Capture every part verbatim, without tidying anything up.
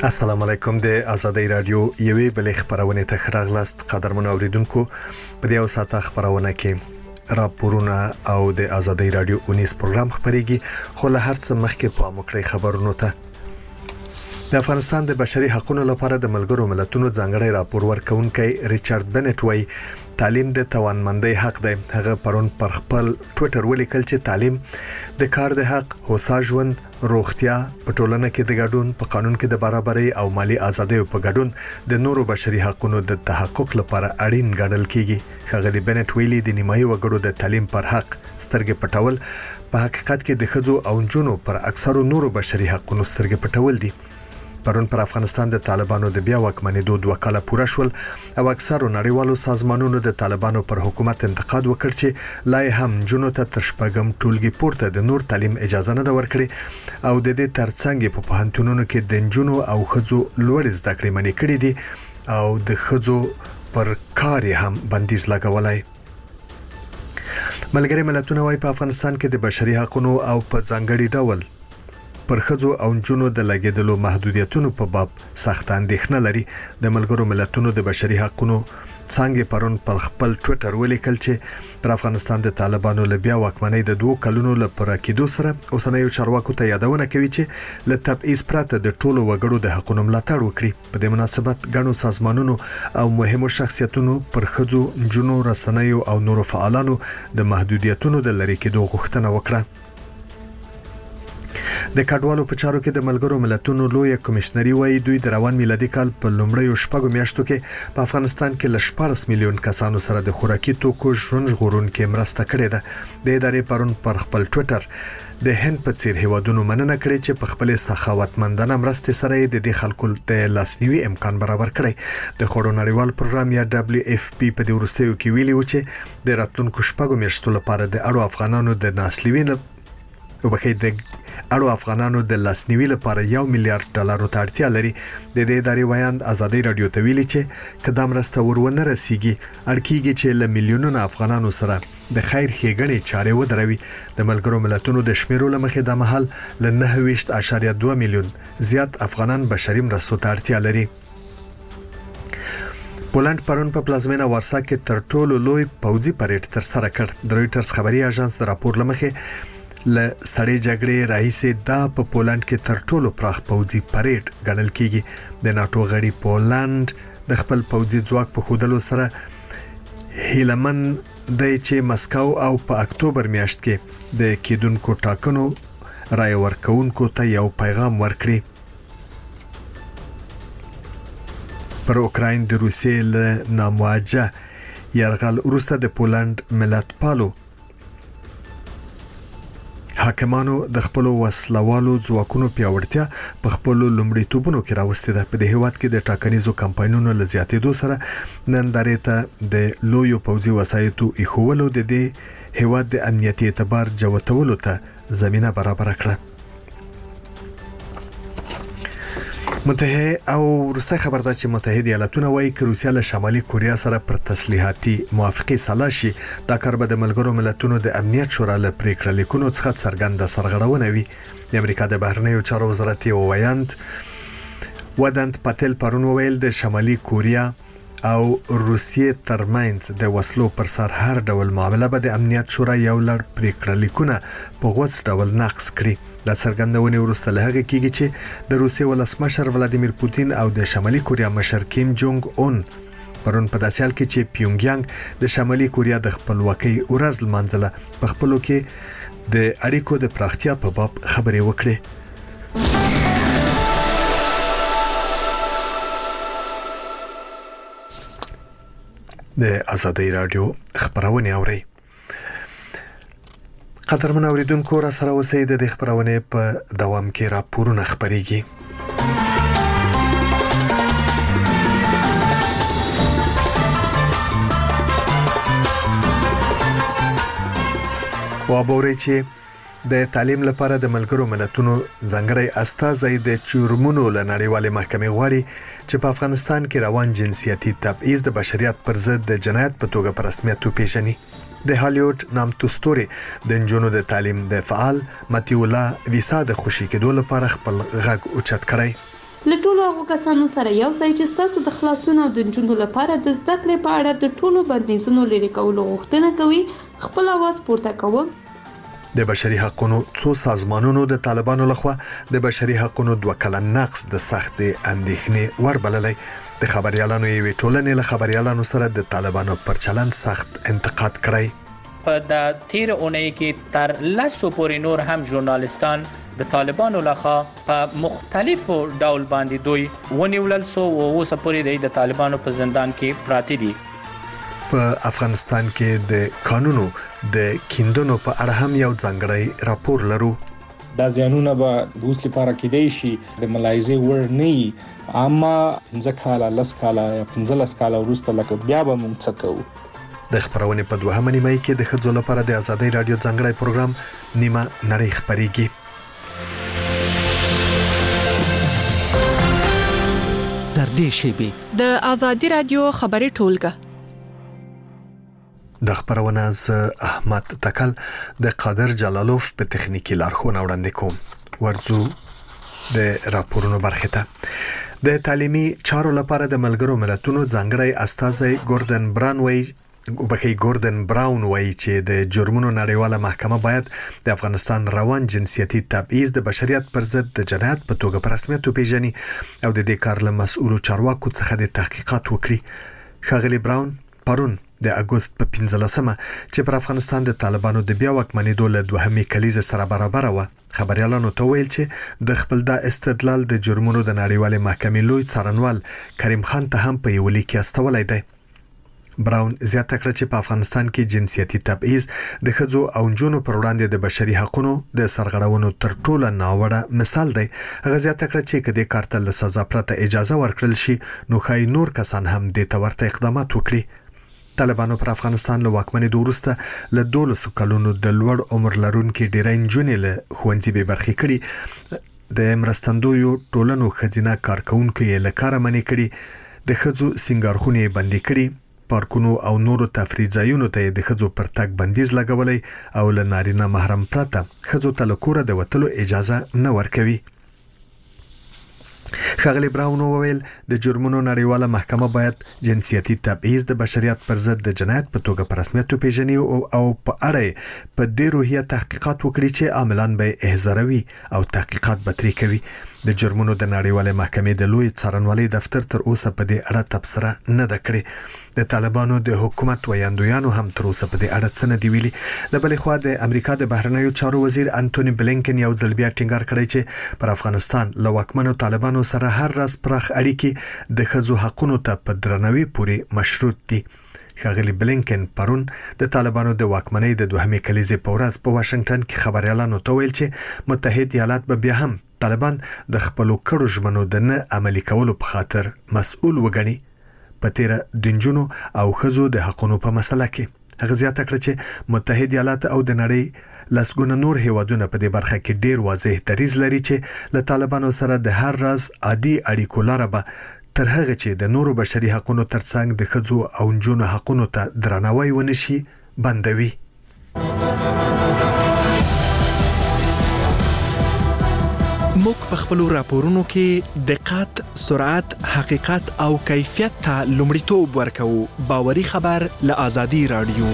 السلام علیکم د آزادۍ رادیو یوې بلې خبرونه ته خراغلاست قدرمن اوریدونکو په دې اوساته خبرونه کې راپورونه او د آزادۍ رادیو اونیس پروګرام خبريږي خو له هر څه مخکې په مکړې خبرونو ته د افغانستان د بشري حقوقو لپاره د ملګرو ملتونو ځانګړی راپور ورکونکي ریچارډ بنټ وایي تعلیم د توانمندۍ حق دی. هغه پرون پر خپل ټوئیټر ولیکل چې تعلیم د کار د حق، هوسا ژوند، روغتیا، په ټولنه کې د ګډون، په قانون کې د برابرۍ او مالی ازادۍ په ګډون د نورو بشري حقوقو د تحقق لپاره اړین ګڼل کیږي. ښاغلي بنټ ویلي د نیمایي وګړو د تعلیم پر حق سترګې پټول په حقیقت کې د ښځو او نجونو پر اکثرو نورو بشري حقوقو سترګې پټول دي. پرون پر افغانستان د طالبانو د بیا واکمنېدو دوه کاله پوره شول او اکثرو نړیوالو سازمانونو د طالبانو پر حکومت انتقاد وکړ چې لا هم جنونو ته تر شپږم ټولګي پورته د نور تعلیم اجازه نه ورکړي او د دې ترڅنګ په پوهنتونونو کې د جنونو او ښځو لوړ زده کړې منې کړې دي او د ښځو پر کار هم بندیز لګولای. ملګری ملتونه وايي په افغانستان کې د بشري حقوقو او په ځانګړي ډول پر ښځو او نجونو د لګیدلو محدودیتونو په باب سخت اندېښنه لري. د ملګرو ملتونو د بشري حقوقو څنګه پرون په خپل ټوئیټر ولیکل چې پر افغانستان د طالبانو له بیا واکمنۍ د دوه کلونو لپاره کېدو سره اوسنیو چارواکو ته یادونه کوي چې له تبعیض پرته د ټولو وګړو د حقوقو ملاتړ وکړي. په دې مناسبت غنو سازمانونو او مهمو شخصیتونو پر ښځو، نجونو، رسنیو او نورو فعالانو د محدودیتونو د لری کېدو غوښتنه وکړه. د کډوالو په چارو کې د ملګرو ملتونو لوی کمشنري وایي دوی د روان میلادي کال په لومړیو شپږو میاشتو کې په افغانستان کې ل شپږ میلیون کسانو سره د خوراکي توکو ژوند ژغورونکو مرسته کړې ده. د ادارې پرون پر خپل ټوئیټر د هند په څیر هیوادونو مننه کړې چې په خپل سخاوتمندانه مرستې سره د دې خلکو د لاسنیوي امکان برابر کړی. د خړو نړیوال پروګرام یا دبليو اف پی په دې ورسېو کې ویلي و چې د راتلونکو شپږو میاشتو لپاره د اړو افغانانو د ناسلیوي او بخې د اړو افغانانو د لاسنیوي لپاره یو میلیارډ ډالرو ته اړتیا لري. د دې ادارې ویاند آزادۍ رادیو ته ویلي چې کدام مرسته ورونه رسیږي اړکیږي چې ل میلیونونو افغانانو سره د خیر ښېګڼې چارې ودروي. د ملګرو ملتونو د شمیرو لمخې د محل ل نه ویشت اشاریه دوه میلیون زیات افغانان بشري مرستو ته اړتیا لري. پولند پرون په پلازمینه وارسا کې تر ټولو لوی پوځي پریډ تر سره کړ. د رويټرز خبري اژانس د راپور لمخې ل سړې جګړې راهیسې دا په پولند کې تر ټولو پراخ پوځي پریډ ګڼل کیږي. د ناتو غړي پولند د خپل پوځي ځواک په خودلو سره هیلمن د چې مسکو او په اکتوبر میاشت کې د کېدونکو ټاکنو رای ورکونکو ته یو پیغام ورکړي. پر اوکراین د روسیې له نامواجه یرغل وروسته د پولند ملت پالو حاکمانو د خپل وسلوالو ځواکونو پیاوړتیا په خپل لومړیتوبونو کې راوستي ده. په دې هیواد کې د ټاکنیزو کمپاینونو له زیاتېدو سره نن درې ته د لویو پوځي وسایطو ایښولو د دې هیواد د امنیتي اعتبار جوړولو ته زمينه برابر کړه. متحده او روسي خبر ده چې متحده ایالاتونه وايي چې روسیا له شمالي کوریا سره پر تسلیحاتي موافقه سلا شي. دا کار به د ملګرو ملتونو د امنیت شورا له پریکړه لیکونو څخه څرګنده سرغړونه وي. د امریکا د بهرنیو چارو وزارت یو ویاند ودانت پاتل پرون ویل د شمالي کوریا او روسیې ترمنځ د وسلو پر سر هر ډول معامله به د امنیت شورا یو لړ پریکړه لیکونه په غوڅ ډول نقض کړي. دا څرګندونه ورسته له هغه کېږي چې د روسیې ولسمشر ولادیمیر پوتین او د شمالي کوریا مشر کیم جونګ اون پرون په داسې حال کې چې پیونګیانګ د شمالي کوریا د خپلواکۍ ورځ لمانځله په خپلو کې د اړیکو د پراختیا په باب خبرې وکړي. د آزادۍ رادیو خبرونه اوري. قدرمن اوریدونکو را سره اوسئ. د خبرونه په دوام کې راپورونه خبريږي. وابوري چې د تعلیم لپاره د ملګرو ملتونو ځانګړی استازی د چورمونو له نړیوالې محکمې غواړي چې په افغانستان کې روان جنسیتي تبعیض د بشریت پر ضد د جنایت په توګه په رسمیت وپیژني. د هالیوډ نامتو ستوري د نجونو د تعلیم د فعال متیولا ویسا د خوشی کېدو لپاره خپل غږ اوچت کړی. له ټولو هغو کسانو سره یو ځای چې ستاسو د خلاصون او د نجونو لپاره د زده کړې په اړه د ټولو بندیزونو لرې کولو غوښتنه کوي، خپل اواز پورته کوم. د بشري حقوقو څو سازمانونو د طالبانو لخوا د بشري حقوقو دوه کلن نقض د سخت اندېښنې ور بللې. د خبريالانو یوې ټولنې له خبريالانو سره د طالبانو پر چلند سخت انتقاد کړی. په د تیر اونۍ کې تر لسو پورې نور هم ژورنالستان د طالبانو لخوا په مختلفو ډول باندې دوی ونیولل سو او اوس پورې د طالبانو په زندان کې پراته دي. په افغانستان کې د قانونو د کیندونو په اړه هم یو ځانګړی راپور لرو. دا ځانونه به د اوس لپاره کېدای شي د ملایزې ور نه وي، اما پنځه کاله لس کاله یا پنځلس کاله وروسته لکه بیا به موږ څه کوو. د خبرونې په دوهمه نیمه کې د ښځو لپاره د ازادۍ رادیو ځانګړی پروګرام نیمه نړۍ خبرېږي. تر دې شیبې د ازادۍ رادیو خبري ټولګه د خبرونه ز احمد تکل د قادر جلالوف په تخنیکی لارښوونه وړاندې کوم. ورځو د راپورونو برخه ته د تعلیمي چارو لپاره د ملګرو ملتونو ځانګړی استازی ګوردن برانوي وبخي ګوردن براون وایي چې د جرمونو نړیواله محکمه باید د افغانستان روان جنسيتي تبعیض د بشریت پر ضد د جنایت په توګه په رسمیت وپیژني او د دې کار له مسؤلو چارواکو څخه د تحقیقات وکړي. ښاغلي براون پرون د اگست په پنځلسمه چې پر افغانستان د طالبانو د بیا واکمنېدو له دوهمې کلیزې سره برابر و، خبريالانو ته ویل چې د خپل د استدلال د جرمونو د نړیوالې محکمې لوی څارنوال کریم خان ته هم په یو لیک استولای دی. براون زیاته کړه چې په افغانستان کې جنسيتي تبعیض د ښځو او نجونو پر وړاندې د بشري حقوقو د سرغړونو تر ټولو ناوړه مثال دی. هغه زیاته کړه چې کله کارتل له سزا پرته اجازه ورکړل شي نو خای نور کسان هم د تورته اقدامات وکړي. طالبانو پر افغانستان له واکمنۍ وروسته له دولسو کلونو د لوړ عمر لرونکو ډیرای نجونې له ښوونځي به برخې کړي. د مرستندویو ټولنو خزینه کارکونکو یې له کار منې کړي، د ښځو سنگارخونې بندي کړي، پارکونو او نورو تفریح ځایونو ته د ښځو پر تګ بندیز لګولې او له نارینه محرم پرته ښځو ته له کوره د وتلو اجازه نه ورکوي. ښاغلي براون وویل د جرمونو نړیواله محکمه باید جنسيتي تبعیض د بشریت پر ضد د جنایت په توګه په رسمیت وپیژني او په اړه په دې روحیه تحقیقات وکړي چې عاملان به احضاروي او تحقیقات به ترې کوي. د جرمونو د نړیوالې محکمې د لوی څارنوالۍ دفتر تر اوسه په دې اړه تبصره نه ده کړې. د طالبانو د حکومت ویاندویانو هم تر اوسه په دې اړه څه نه دی ویلي. د بلې خوا د امریکا د بهرنیو چارو وزیر انټونی بلینکن یو ځل بیا ټینګار کړی چې پر افغانستان له واکمنو طالبانو سره هر راز پراخ اړیکې د ښځو حقوقو ته په درناوي پورې مشروط دي. ښاغلي بلینکن پرون د طالبانو د واکمنۍ د دوهمې کلیزې په ورځ په واشنگټن کې خبريالانو ته ویل چې متحد ایالات به بیا هم طالبان د خپل کړو ژمنو د نه عملي کولو په خاطر مسؤل وګڼي. په تیر د نجونو او ښځو د حقوقو په مسله کې هغه زیاته کړه چې متحد ایالات او د نړۍ لسګونه نور هیوادونه په دې برخه کې ډیر واضح دریځ لري چې له طالبانو سره د هر راز عادي اړیکو لاره به تر هغه چې د نورو بشري حقوقو ترڅنګ د ښځو او نجونو حقوقو ته درناوی ونشي بندوي. موږ په خپل راپورونو کې دقت، سرعت، حقیقت او کیفیت ته لومړیتوب ورکوو. باوري خبر له ازادي رادیو.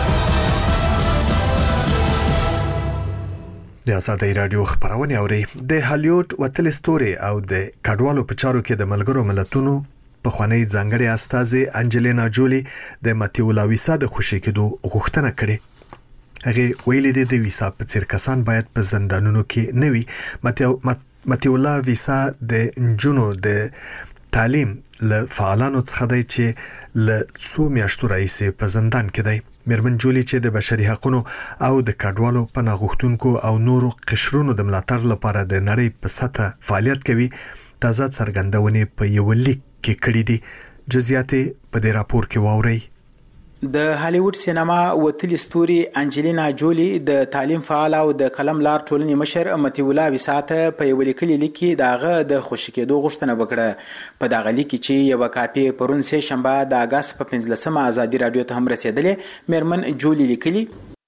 د ازادۍ رادیو خبرونه اوري. د هالیوډ وتل ستوري او د کډوالو په چارو کې د ملګرو ملتونو په خوانی ځانګړي استازي انجلینا جولی د ماتیولا ویسا د خوشی کېدو غوښتنه کړې. هغه ویلي دی د ویسا په څیر کسان باید په زندانونو کې نه وي. ماتیولا ویسا د نجونو د تعلیم له فعالانو څخه دی چې له څو میاشتو راهیسې په زندان کې دی. میرمن جولی چې د بشري حقوقو او د کډوالو پناه غوښتونکو او نورو قشرونو د ملاتړ لپاره د نړۍ په سطح فعالیت کوي، تازه څرګندونې په یو لیک کې کړې دي. جزئیات په دې راپور کې واورئ. د هالیوډ سینما وتلی ستوري انجلینا جولی د تعلیم فعال او د قلم لار ټولنې مشر ماتیولا ویسا ته په یو لیکلي لیک کې داغه د خوشی کېدو غوښتنه وکړه. په داغه لیک چې یو کاپی پرون سه شنبه د اگست په پنځلسمه ازادي رادیو ته هم رسیدلې. میرمن جولی لیکلي له ټولو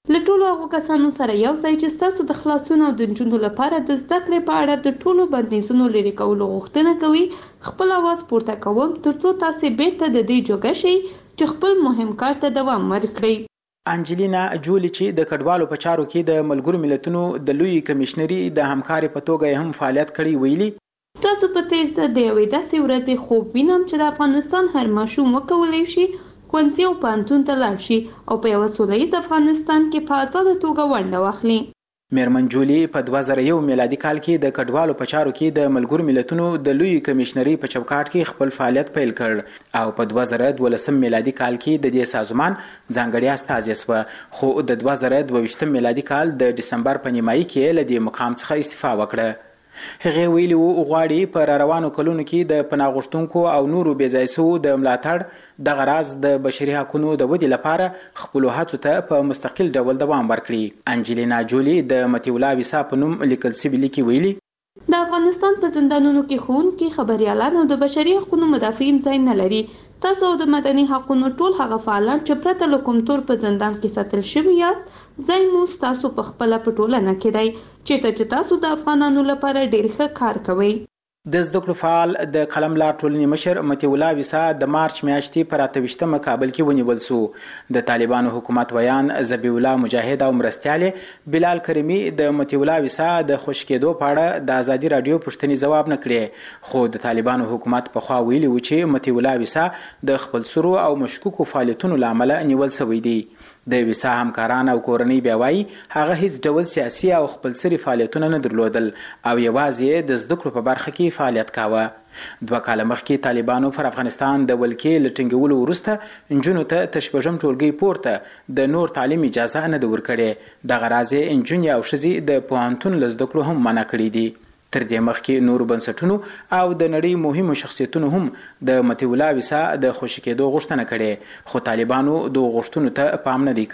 ټولو هغو کسانو سره یو ځای چې ستاسو د خلاصون او د نجونو لپاره د زده کړې په اړه د ټولو بندیزونو لرې کولو غوښتنه کوي، خپل اواز پورته کوم ترڅو تاسو بیرته د دې جوګه شئ چې خپل مهم کار ته دوام ورکړئ. انجلینا جولی چې د کډوالو په چارو کې د ملګرو ملتونو د لوی کمشنري د همکاري په توګه هم فعالیت کړی ویلي، تاسو په څیر د یوې داسې ورځې خوب وینم چې د افغانستان هر ماشوم وکولی شي ښوونځي او پوهنتون ته لاړ شي او په یوه سوله ییز افغانستان کې په ازاده توګه ونډه واخلي. میرمن جولی په دوه زره یو میلادي کال کې د کډوالو په چارو کې د ملګرو ملتونو د لوی کمشنري په چوکاټ کې خپل فعالیت پیل کړ او په دوه زره دولسم میلادي کال کې د دې سازمان ځانګړی استازی شوه، خو د دوه زره دوه ویشتم میلادي کال د دسمبر په نیمایي کې له دې مقام څخه استعفا وکړه. هغه ویلي وو غواړي په روانو کلونو کې د پناه غوښتونکو او نورو بې ځای شوو د ملاتړ دغه راز د بشري حقوقو د ودې لپاره خپلو هڅو ته په مستقل ډول دوام ورکړي. انجلینا جولی د متیولا ویسا په نوم لیکل شوي لیک ویلي، د افغانستان په زندانونو کې ښوونکي، خبریالان او د بشري حقوقو مدافعین ځای نه لري. تاسو د مدني حقوقو ټول هغه فعالان چې پرته له کوم تور په زندان کې ساتل شوي یاست، ځای مو ستاسو په خپله په ټولنه کې دی چیرته چې تاسو د افغانانو لپاره ډېر ښه کار کوئ. د زده کړو فعال د قلم لار ټولنې مشر متیولا ویسا د مارچ میاشتې پر اته ویشتمه کابل کې ونیول شو. د طالبانو حکومت ویان ذبیح الله مجاهد او مرستیال بلال کریمي د متیولا ویسا د خوش کېدو په اړه د ازادي رادیو پوښتنې ځواب نه کړې، خو د طالبانو حکومت په خوا ویلي و چې متیولا ویسا د خپل سرو او مشکوکو فعالیتونو له امله نیول شوی دی. د ویسا همکاران او کورنۍ بیا وایي هغه هیڅ ډول سیاسي او خپلسري فعالیتونه نه درلودل او یوازې د زده کړو په برخه کې فعالیت کاوه. دوه کاله مخکې طالبانو پر افغانستان د ولکې له ټینګولو وروسته نجونو ته د شپږم ټولګي پورته د نور تعلیم اجازه نه ده ورکړې. دغه راز یې نجونې او ښځې د پوهنتون له زده کړو هم منع کړي دي. تر دې مخکې نورو بنسټونو او د نړۍ مهمو شخصیتونو هم د متیولا ویسا د خوشي کېدو غوښتنه کړې، خو طالبانو د غوښتنو ته پام نه دی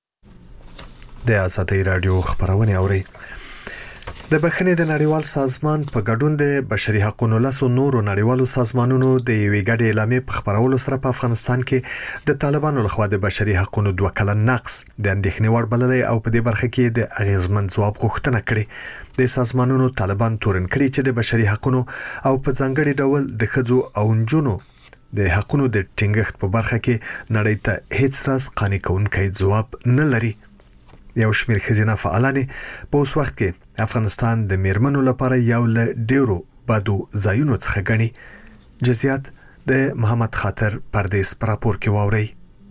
کړی. د ازادي رادیو خبرونه اوري. د بخښنې د نړیوال سازمان په ګډون د بشري حقوقو لاسو نورو نړیوالو سازمانونو د یوې ګډې اعلامیې په خبرولو سره په افغانستان کې د طالبانو لخوا د بشري حقوقو دوه کلن نقص د اندېښنې وړ بللی او په دې برخه کې د اغیزمن ځواب غوښتنه کړې. د سازمانونو طالبان تورن کړي چې د بشري حقوقو او په ځانګړي ډول د ښځو او نجونو د حقوقو د ټینګښت په برخه کې نړۍ ته هیڅ راز قانع کوونکی ځواب نه لري. یو شمېر ښځینه فعالان په اوس وخت کې افغانستان د میرمنو لپاره یو له ډیرو بدو ځایونو څخه ګڼي. جزئیات د محمد خاطر پردیس پر راپور کې واوري.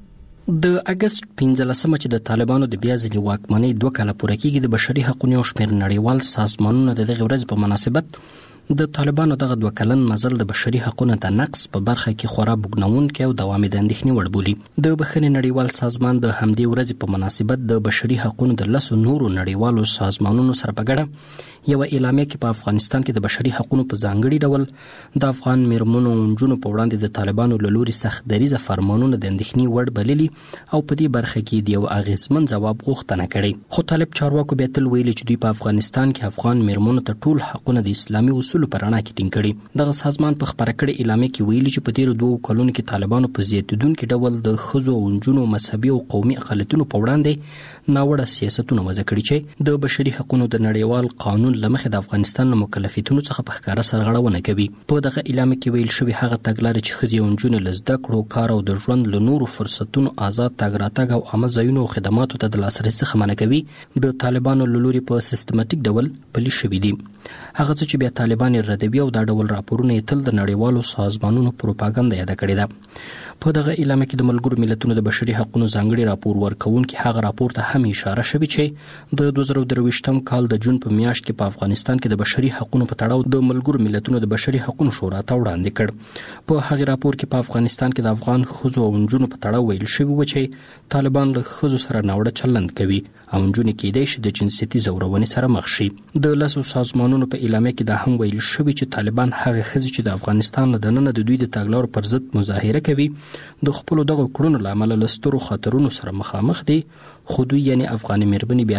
د اگست پنځلسمه چې د طالبانو د بیا ځلې واکمنۍ دوه کاله پوره کېږي، د بشري حقوقو شمېر نړیوال سازمانونه د دغه ورځ په مناسبت د طالبانو دغه دوه کلن مزل د بشري حقوقو د نقص په برخه کې خورا بوږنونکی او دوامي د اندېښنې وړ بولي. د بخښنې نړیوال سازمان د همدې ورځې په مناسبت د بشري حقوقو د لسو نورو نړیوالو سازمانونو سره په ګډه یو اعلامیه کې په افغانستان کې د بشري حقوقو په ځانګړي ډول د افغان میرمنو او نجونو په وړاندې د طالبانو له لوري سخت دریځه فرمانونه د اندېښنې وړ بللي او په دې برخه کې د یو اغیزمن ځواب غوښتنه کړې. خو طالب چارواکو بیا تل ویلي چې دوی په افغانستان کې افغان میرمنو ته ټول حقونه د اسلامي اصولو په رڼا کې ټینګ کړي. دغه سازمان په خبره کړې اعلامیه کې ویلي چې په تیرو دوو کلونو کې طالبانو په زیاتیدونکي ډول د ښځو او نجونو مذهبي او قومي اقلیتونو په وړاندې ناوړه سیاستونه وضع کړي چې د بشري حقوقو د نړیوال قانون له مخې د افغانستان له مکلفیتونو څخه په ښکاره سرغړونه کوي. په دغه اعلامیه کې ویل شوي هغه تګلارې چې ښځې او نجونې له زده کړو، کار او د ژوند له نورو فرصتونو آزاد تګ راتګ او عامه ځایونو او خدماتو ته د لاسرسي څخه منع کوي، د طالبانو له لوري په سیستماتیک ډول پلي شوي دي. هغه څه چې بیا طالبان ردوي او دا ډول راپورونه یې تل د نړیوالو سازمانونو پروپاګاندا یاده کړې ده. په دغه اعلامیه کې د ملګرو ملتونو د بشري حقوقو ځانګړي راپور ورکوونکي هغه راپور ته هم اشاره شوې چې د دوه زره درویشتم کال د جون په میاشت کې په افغانستان کې د بشري حقوقو په تړاو د ملګرو ملتونو د بشري حقوقو شورا ته وړاندې کړ. په هغه راپور کې په افغانستان کې د افغان ښځو او نجونو په تړاو ویل شوي و چې طالبان له ښځو سره ناوړه چلند کوي او نجونې کېدای شي د جنسیتي ځورونې سره مخ شي. د لسو سازمانونو په اعلامیه کې دا هم ویل شوي چې طالبان هغه ښځې چې د افغانستان له دننه د دوی د تګلارو پر ضد مظاهره کوي د خپلو دغه کړنو له امله له سترو خطرونو سره مخامخ دي، خو دوی یعنې افغاني میرمنې بیا هم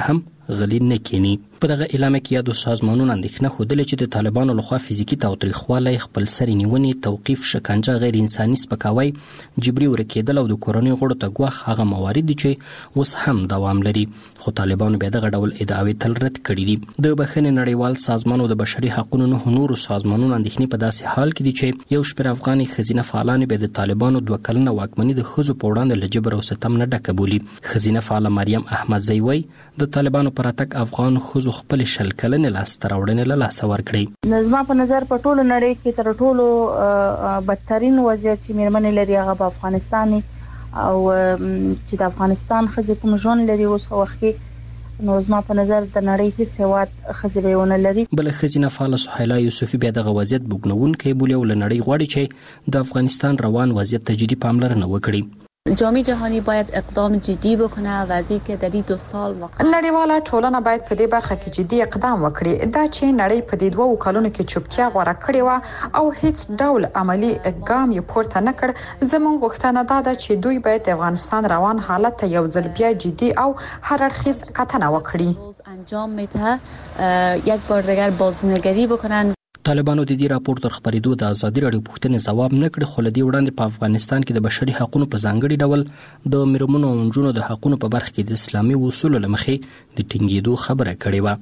غلی نه کینی. په دغه اعلامیه کې یادو سازمانونو اندېښنه ښودلې چې د طالبانو لخوا فزیکي تاوتریخوالی، خپل سرې نیونې، توقیف، شکنجه، غیر انساني سپکاوی، جبري ورکېدل او د کورنۍ غړو ته ګواښ هغه موارد دي چې اوس هم دوام لري. خو طالبانو بیا دغه ډول ادعاوې تل رد کړي دي. د بخښنې نړیوال سازمان او د بشري حقوقو نه نورو سازمانونو اندېښنې په داسې حال کې دي چې یو شمېر افغاني ښځینه فعالانې به د طالبانو دوه کلنه واکمني د ښځو په وړاندې له جبر او ستم نه ډکه بولي. ښځینه فعاله مریم احمدزی وایي د طالبانو پر راتګ افغان ښځو خپل شل کلنې لاسته راوړنې له لاسه ورکړي. زما په نظر په ټولو نړۍ کې تر ټولو بدترین وضعیت چې میرمنې لري هغه په افغانستان او چې د افغانستان ښځې کوم ژوند لري اوس وخت کې، نو زما په نظر د نړۍ هیڅ هېواد ښځې به ونه لري. بل ښځینه فعاله سهیلا یوسفي بیا دغه وضعیت بوږنوونکی بولي او له نړۍ غواړي چې د افغانستان روان وضعیت ته جدي پاملرنه وکړي. جامعه جهانی باید اقدام جدی بکنه و از اینکه در این دو سال واقعا نړیواله ټولنه باید په دې برخه کې جدي اقدام وکړي. دا چې نړۍ په دې دوه کلونو کې چوپتیا غوړه کړې و او هیڅ ډول عملی اقدام یې پورته نه کړ. زموږ غوښتنه دا ده چې دوی باید د افغانستان روان حالت ته یو ځل بیا جدي او هر اړخیز کتنه وکړي. انجام میده یک بار دیگر بازنگری بکنن. طالبانو د دې راپور تر خبرېدو د ازادي راډیو پوښتنې ځواب نه کړ، خو له دې وړاندې په افغانستان کې د بشري حقوقو په ځانګړي ډول د میرمنو او نجونو د حقوقو په برخه کې د اسلامي اصولو له مخې د ټینګېدو خبره کړې وه.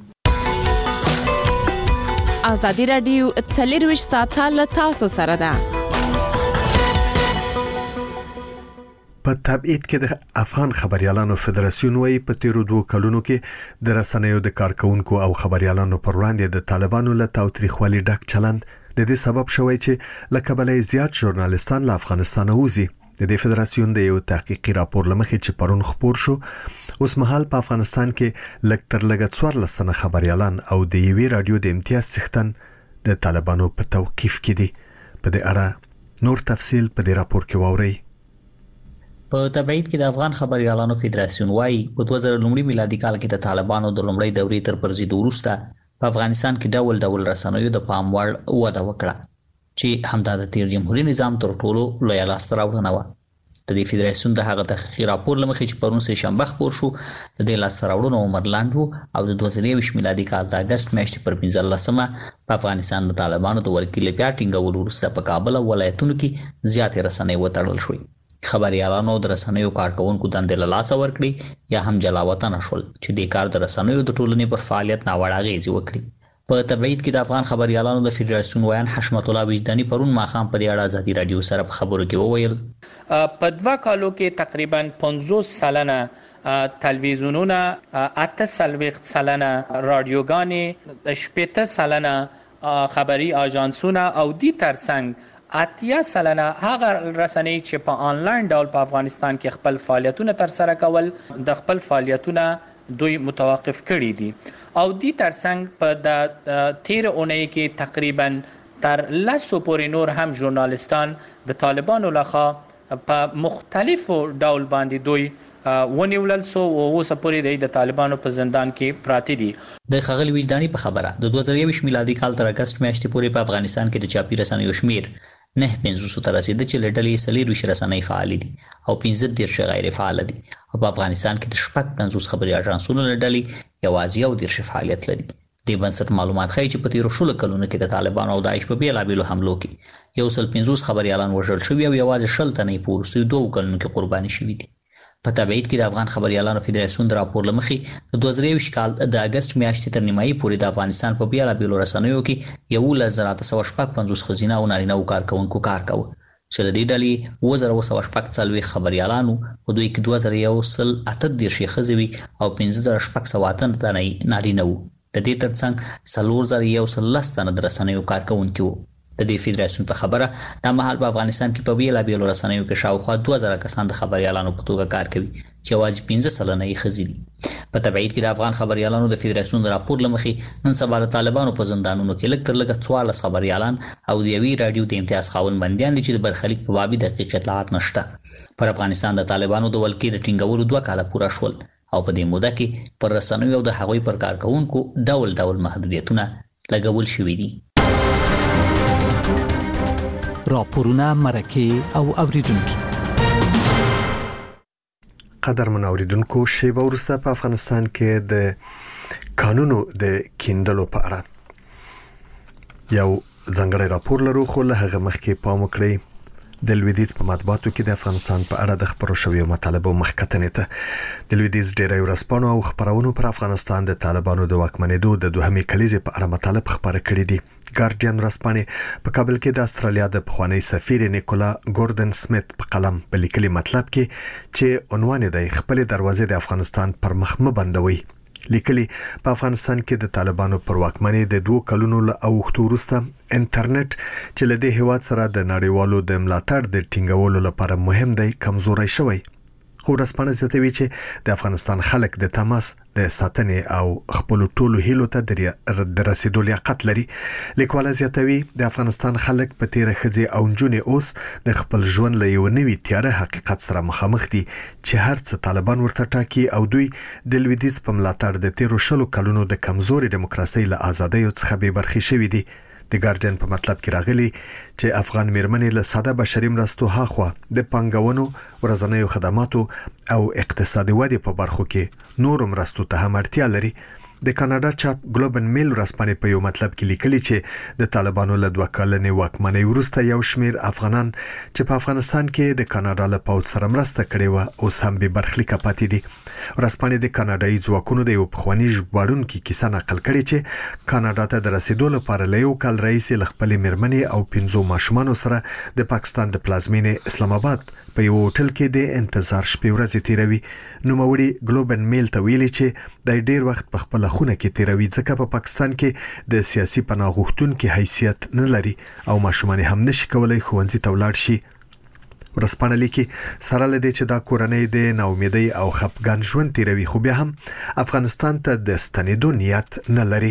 ازادي راډیو څلرویشت ساعته له تاسو سره ده. په تبعید کې د افغان خبريالانو فدراسیون وايي په تیرو دوه کلونو کې د رسنیو د کارکونکو او خبريالانو پر وړاندې د طالبانو له تاوتریخوالي ډک چلند د دې سبب شوی چې لکه بلې زیات ژورنالیستان له افغانستان وځي. د دې فدراسیون د یو تحقیقي راپور لمخې چې پرون خبر شو، اوس مهال په افغانستان کې لږ تر لږه څوارلس تنه خبريالان او د یوې رادیو د امتیاز څښتن د طالبانو په توقیف کې دي. په دې اړه نور تفصیل په دې راپور کې واورئ. په تبعید کې د افغان خبريالانو فدراسیون وايي په دوه زره لومړي میلادي کال کې د طالبانو د لومړۍ دورې تر پرځېدو وروسته په افغانستان کې ډول ډول رسنیو د پام وړ وده وکړه چې همدا د تیر جمهوریت نظام تر ټولو لوی لاسته راوړنه وه. د دې فدراسیون د هغه تحقیقي راپور لمخې چې پرون سه شنبه خبر شو، د دې لاسته راوړنو عمر لاندو او د دوه زره یوویشت میلادي کال د اگست میاشتې پر پنځلسمه په افغانستان د طالبانو د ورکیل بیا ټینګولو وروسته په کابل او ولایتونو کې زیاتې رسنۍ وتړل شوې. خبريالانو د رسنیو کارکونکو دندې له لاسه ورکړي یا هم جلاوطن شول چې د کار د رسنیو د ټولنې پر فعالیت ناوړه اغېزې وکړي. په تبعید کې د افغان خبريالانو د فدراسیون ویان حشمت الله وجداني پرون ماښام په دې اړه ازادي راډیو سره په خبرو کې وویل په دوه کالو کې تقریبا پنځوس سلنه تلویزیونونه، اته سلويخت سلنه رادیوګانې، شپږ سلنه خبري آژانسونه او دی ترڅنګ اتیا سلنه هغه رسنۍ چې په آنلاین ډول په افغانستان کې خپل فعالیتونه تر سره کول د خپل فعالیتونه دوی متوقف کړي دي. او دی ترڅنګ په د تیر اونۍ کې تقریبا تر لسو پورې نور هم ژورنالیستان د طالبانو لخوا په مختلفو ډول باندې دوی ونیولل سو او اوس پورې د طالبانو په زندان کې پراته دي. د خغل وجداني په خبره د دوه زره یوویشت میلادي کال تر اگست میاشتې پورې په افغانستان کې د چاپی رسنیو شمیر نه پنځوس ته رسیدي چې لړلې سلیروي رسنۍ فعال دي او پنځه دیرش غیر فعال دي. او په افغانستان کې د شپږ پنځوس خبري اژانسونو لړلې یوازې یو دیرش فعالیت لري. د بنسټ معلومات ښیي چې په تیرو شلو کلونو کې د طالبانو او داعش په بیلابېلو حملو کې یو سل پنځوس خبريالان وژل شوي او یوازې شل تنې په وروستیو دوه کلونو کې قرباني شوي دي. په تبعید کې د افغان خبريالانو فدراسیون د راپور لمخې د دوه زره یوویشت کال د اگست میاشتې تر نیمایي پورې د افغانستان په بیلابېلو رسنیو کې یولس زره اته سوه شپږ پنځوس ښځینه او نارینه کارکونکو کار کاوه چې له دې ډلې اووه زره اووه سوه شپږ څلوېښت خبريالانو په دوی کې دوه زره یو سل اته دېرش یې ښځې وي او پنځه زره شپږ سوه اته تنه نارینه وو. د دې ترڅنګ څلور زره یو سل لس تنه د رسنیو کارکونکي وو. د دې فدراسیون په خبره د مهال په افغانستان کې په بیلابېلو رسنیو کې شاوخوا دوه زره کسان د خبريالانو په توګه کار کوي چې یوازې پنځه سلنه یې ښځې دي. په تبعید کې د افغان خبريالانو د فدراسیون د راپور لمخې نن سبا د طالبانو په زندانونو کې لږ تر لږه څوارلس خبريالان او د یوې راډیو د امتیاز خاوند بندیان دي چې د برخلیک په باب دقیق اطلاعات نشته. پر افغانستان د طالبانو د ولکې د ټینګولو دوه کاله پوره شول او په دې موده کې پر رسنیو او د هغوی پر کارکونکو ډول ډول محدودیتونه لګول شوي دي. راپورونه، مرکې او اوریدونکو. قدر من اوریدونکو، شیبه وروسته په افغانستان کې د قانونو د کیندلو په اړه یو ځانګړی راپور لرو، خو له هغه مخکې پام وکړئ د لویدیځ په مطبوعاتو کې د افغانستان په اړه د خبرو شویو مطالبو مخکتنې ته د لویدیځ ډیری ورځپاڼو او خبرونو پر افغانستان د طالبانو د واکمنېدو د دوهمې کلیزې په اړه مطالب خبره کړي دي. ګارډین ورځپاڼې په کابل کې د استرالیا د پخوانی سفیر نیکولا ګوردن سمیت په قلم په لیکلي مطلب کې چې عنوان دی خپل دروازې د افغانستان پر مخ مه بندوي، لیکلي په افغانستان کې د طالبانو پر واکمنۍ د دوه کلونو له اوښتو وروسته انټرنیټ چې له دې هیواد سره د نړیوالو د ملاتړ د ټینګولو لپاره مهم دی کمزوري شوی. خو ورځپاڼه زیاتوي چې د افغانستان خلک د تماس د ساتنې او خپل ټولو هیلو ته د رسیدو لیاقت لري. لیکواله زیاتوي د افغانستان خلک په تیره ښځې او نجونې اوس د خپل ژوند له یو نوي تیاره حقیقت سره مخامخ دي چې هر څه طالبان ورته ټاکي او دوی د لویدیځ په ملاتړ د تیرو شلو کلونو د کمزوري دیموکراسي له ازادیو څخه بې برخې شوي دي. د ګارډین په مطلب کې راغلي چې افغان میرمنې له ساده بشري مرستو هاخوا د پانګونو، ورځنیو خدماتو او اقتصادي ودې په برخو کې نور مرستو ته هم اړتیا لري. د کاناډا چاپ ګلوبل میل ورځپاڼې په یو مطلب کې لیکلي چې د طالبانو له دوه کلنې واکمنۍ وروسته یو شمیر افغانان چې په افغانستان کې د کاناډا له پوځ سره مرسته کړې و اوس هم بې برخلیکه پاتې دي. ورځپاڼې د کاناډایي ځواکونو د یو پخواني ژغورونکي کیسه نقل کړې چې کاناډا ته د رسیدو لپاره له یو کال راهیسې له خپلې میرمنې او پنځو ماشومانو سره د پاکستان د پلازمینې اسلام آباد په یو هوټل کې د انتظار شپې ورځې تیروي. نوموړي ګلوبل میل ته ویلي چې د ډیر وخت په خپل خونه کې تیروي ځکه په پاکستان کې د سیاسي پناه غوښتونکو حیثیت نه لري او ماشومان هم نشي کولای ښوونځي ته ولاړ شي. ورځپاڼه لیکي سره لدې چې دا کورنۍ د ناامیدۍ او خپګان ژوند تیروي خو بیا هم افغانستان ته د ستنېدو نیت نه لري.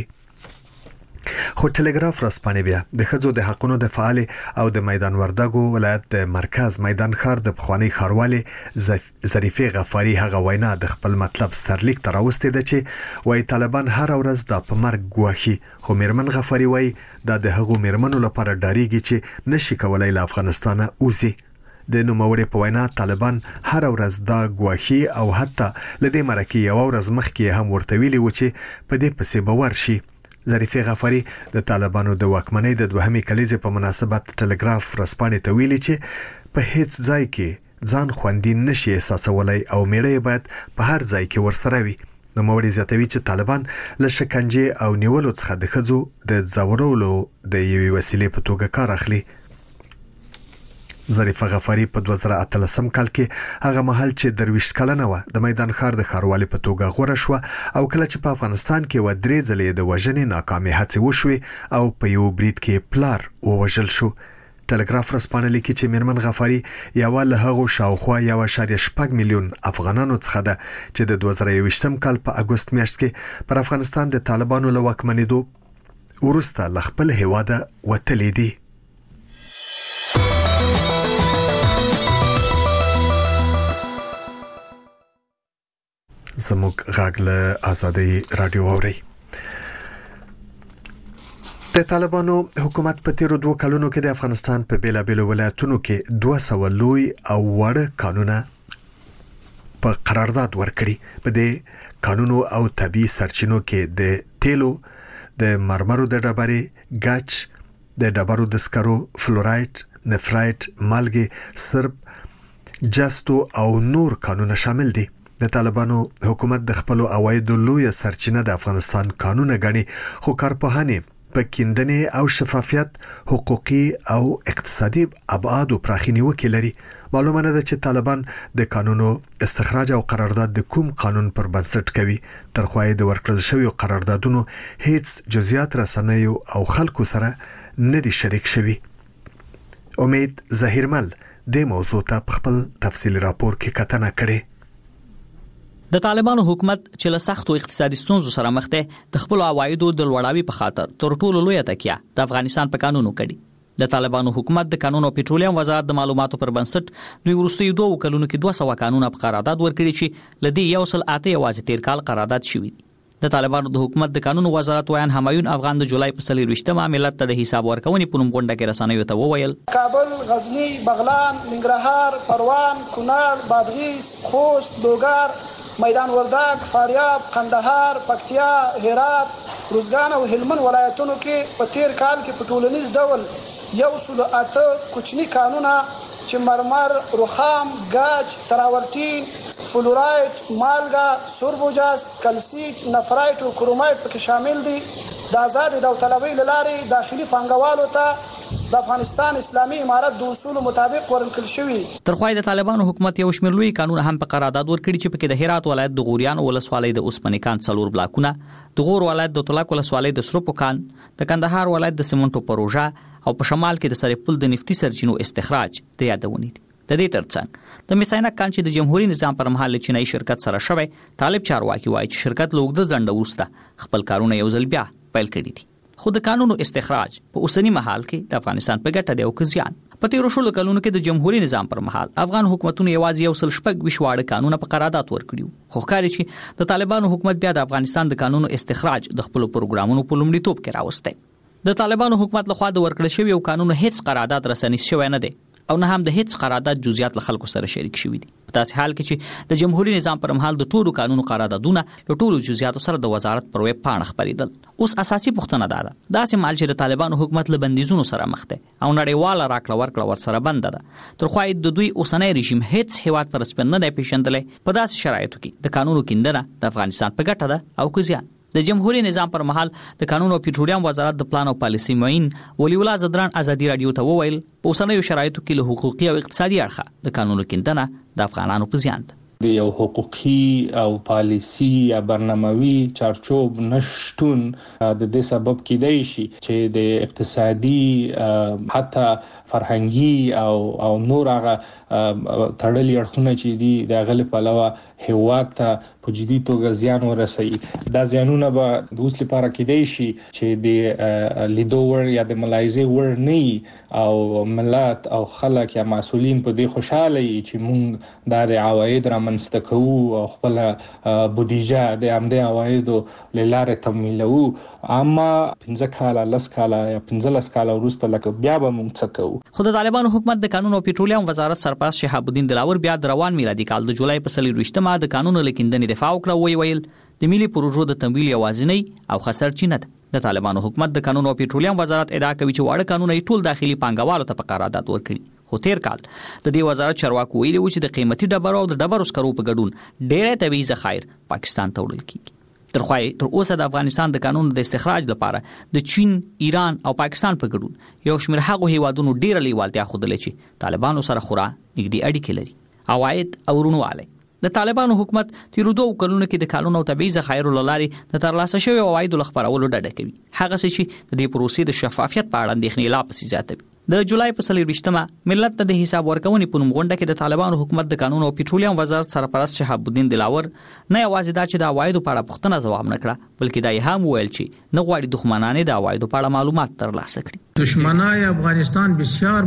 خو ټلګراف ورځپاڼې بیا د ښځو د حقونو د فعال او د میدان وردګو ولایت د مرکز میدان ښار د پخوانی ښاروالي ظریفه غفاری هغه وینا د خپل مطلب سترلیک تر اوسته ده چې وای طالبان هر ورځ د پمرګ غواخي، خو میرمن غفاری وای دا د هغو میرمنو لپاره ډاریږي چې نشي کولای له افغانستانه اوزي. د نوموړي په وینا طالبان هر ورځ دا غواخي او حتی لدې مرکه یو ورځ مخکې هم ورته ویلي و چې په دې پسې باور شي. ظریفه غفاری د طالبانو د واکمنۍ د دوهمې کلیزې په مناسبت ټلګراف ورځپاڼې ته ویلي چې په هیڅ ځای کې ځان خوندي نشي احساسولای او میړه باید په هر ځای کې ورسره وي. نوموړي زیاتوي چې طالبان له شکنجې او نیولو څخه د ښځو د ځورولو د یوې وسیلې په توګه کار اخلي. ظریفه غفاری په دوه زره اتلسم کال کې هغه مهال چې درویش کلنه و د میدان ښار د ښاروالي په توګه غوړه شو او کله چې په افغانستان کې و درې ځلې د وژنې ناکامې هڅې وشوې او په یو برید کې پلار ووژل شو. ټلګراف ورځپاڼه لیکي چې میرمن غفاری یو له هغو شاوخوا یو اشاریه شپږ میلیون افغانانو څخه ده چې د دوه زره یوویشتم کال په اګوست میاشت کې پر افغانستان د طالبانو له واکمنېدو وروسته له خپل هیواده وتلي دي. زموږ غږ له آزادۍ رادیو اوري. د طالبانو حکومت په تیرو دوه کلونو کې د افغانستان په بیلابېلو ولایتونو کې دوه سوه لوی او وړ قانونه په قرارداد ورکړي. په دې قانونو او طبي سرچینو کې د تیلو، د مرمرو د ډبرې، ګچ، د ډبرو د سکرو، فلورایټ، نفرایټ، مالګې، سرب، جستو او نور قانونه شامل دي. د طالبانو حکومت د خپل عوایدو لوی سرچینه د افغانستان قانونه غني، خو کارپوهانه په کیندنې او شفافیت، حقوقي او اقتصادي ابعاد پراخي نیوکه لري. معلومه نه ده چې طالبان د قانونو استخراج او قرارداد د کوم قانون پر بنسټ کوي. تر خو د ورکړل شوی قراردادونو هیڅ جزئیات رسنیو او خلکو سره نه دي شریک شوی. امید ظاهرمل د موضوع ته خپل تفصیلی راپور کې کتنه کړې. د طالبانو حکومت چې له سختو اقتصادي ستونزو سره مخ دی د خپل عوایدو د لوړاوي په خاطر تر ټولو لوی تکیه د افغانستان په قانونو کړي. د طالبانو حکومت د قانون او پټرولیم وزارت د معلوماتو پر بنسټ دوی وروستي دوه کلونو کې دوه سوه قانونه په قرارداد ورکړي چې لدی یو سل اته یوازې تیر کال قرارداد شوی دی. د طالبانو د حکومت د قانون وزارت ویان همایون افغان د جولای په څلورویشتمه ملت ته د حساب ورکونې په نوم غونډه کې رسنیو ته وویل کابل، غزنی، بغلان، ننګرهار، پروان، کونړ، بادغیس، خوست، لوګر میدان وردګ، فاریاب، قندهار، پکتیا، هرات، روزګان او هلمند ولایتونو کې په تیر کال کې په ټولنیز ډول یو سل اته کوچني کانونه چې مرمر، رخام، ګاج، تراورټین، فلورایټ، مالګه، سوربوجاز، کلسیت، نفرایټ او کرومایټ پکې شامل دي. د آزاد داوطلبۍ لارې داخلي پانګوالو ته د افغانستان اسلامي امارت د اصول مطابق ورکړل شوی. ترخوای د طالبانو حکومت یو شمېر لوی قانون هم په قرارداد ورکړي چې پکې د هرات ولایت د غوریان ولسوالۍ د اوسپنې کان څلور بلاکونه، د غور ولایت د طلاق ولسوالۍ د سروپو کان، د کندهار ولایت د سیمنټو پروژه او په شمال کې د سرپل د نفتی سرچینو استخراج د یادونې دي. د دې ترڅنګ د میساینک کان چې د جمهوریت نظام پر مهال چینایي شرکت سره شوی، طالب چارواکي وایي چې شرکت لوګد ځنډ ورسته خپل کارونه یو ځل بیا پیل کړي دي. خو د قانونو استخراج په اوسنی مهال کې د افغانستان په ګټه دی او که زیان. په تیرو شلو کلونو کې د جمهوریت نظام پر مهال افغان حکومتونو یوازې یو سل شپږ ویش واړه قانونه په قرارداد ورکړي. خو ښکاري چې د طالبانو حکومت بیا د افغانستان د قانونو استخراج د خپل پروګرامونو په لومړیتوب کې راوستی. د طالبانو حکومت لخوا د ورکړل شوی یو قانون هیڅ قرارداد رسنیز شوی نه دی او نه هم د هیڅ قرارداد جزئیات له خلکو سره شریک شوی دي. په داسې حال کې چې د جمهوریت نظام پر مهال د ټولو قانونو قراردادونه له ټولو جزئیاتو سره د وزارت پر ویب پاڼه خبرېدل. اوس اساسي پوښتنه ده داسې مال چې د طالبانو حکومت له بندیزونو سره مخ دی او نړیواله راکړه ورکړه ورسره بنده ده، ترخوا د دوی اوسنی رژیم هیڅ هیواد پر سپن نه دی پیژندلی. په داسې شرایطو کې د قانونو کیندنه د افغانستان په ګټه ده او که زیان. د جمهوریت نظام پر مهال د قانون او پټرولیم وزارت د پلان او پالیسي معین ولی الله زدران ازادي رادیو ته وویل په اوسنیو شرایطو کې له حقوقي او اقتصادي اړخه د قانونو کیندنه د افغانانو په زیان ده. د یو حقوقي او پالیسي یا برناموي چارچوب نشټون د دې سبب کېدای شي چې د اقتصادي حتی فرهنګي او او نور هغه تړلي اړخونه چې دي د غل په علاوه هیواد ته په جدي توګه زیان ورسوي. دا زیانونه به د اوس لپاره کېدای شي چې د لیدو ور یا د ملاحظې ور نه او ملت او خلک یا مسؤلین په دې خوشاله چې مونږ د عواید را منځته کوو او خپل بودیجه د همدې عوایدو له لارې تمویلوو، اما پنځه کاله لس کاله یا پنځلس کاله وروسته لکه بیا به مونږ څه کوو. خو د طالبانو حکومت د قانون او پټرولیم وزارت سرپرست شهاب الدین دلاور بیا د روان میلادي کال د جولای په څلورویشتمه د قانون لیکندنې دفاع وکړه. وی ویل د ملي پروژو د تمویل یوازینی او خسرچینه ده. د طالبانو حکومت د قانون او پټرولیم وزارت ادعا کوي چې واړه قانون یې ټول داخلي پانګوالو ته په قرارداد ورکړي. خو تیر کال د دې وزارت چارواکو ویلي و چې د قیمتي ډبرو او د ډبرو سکرو په ګډون ډېر طبيعي ذخایر پاکستان ته وړل کیږي. ترخوای تر اوسه د افغانستان د قانون د استخراج لپاره د چین، ایران او پاکستان په ګډون یو شمېر هغو هیوادونو ډېره لیوالتیا ښودلې چې طالبانو سره خورا نږدې اړیکې لري. عواید او رونواله د طالبانو حکومت تیرو دوه کلونو کې د قانون او طبيعي ذخایرو لارې د ترلاسه شوی عواید لخبرولو ډډه کوي. هغه څه چې د دې پروسې د شفافیت په اړه اندېښنې لا پسې زیاتوي. د جولای په څلورویشتمه ملت ته د حساب ورکونې په نوم غونډه کې د طالبانو حکومت د قانون او پټرولیم وزارت سرپرست شهاب الدین دلاور نه یوازې دا چې د عوایدو په اړه پوښتنه ځواب نه کړه، بلکې دا یې هم ویل چې نه غواړي دښمنان د عوایدو په اړه معلومات ترلاسه کړي. دشمنای افغانستان بسیار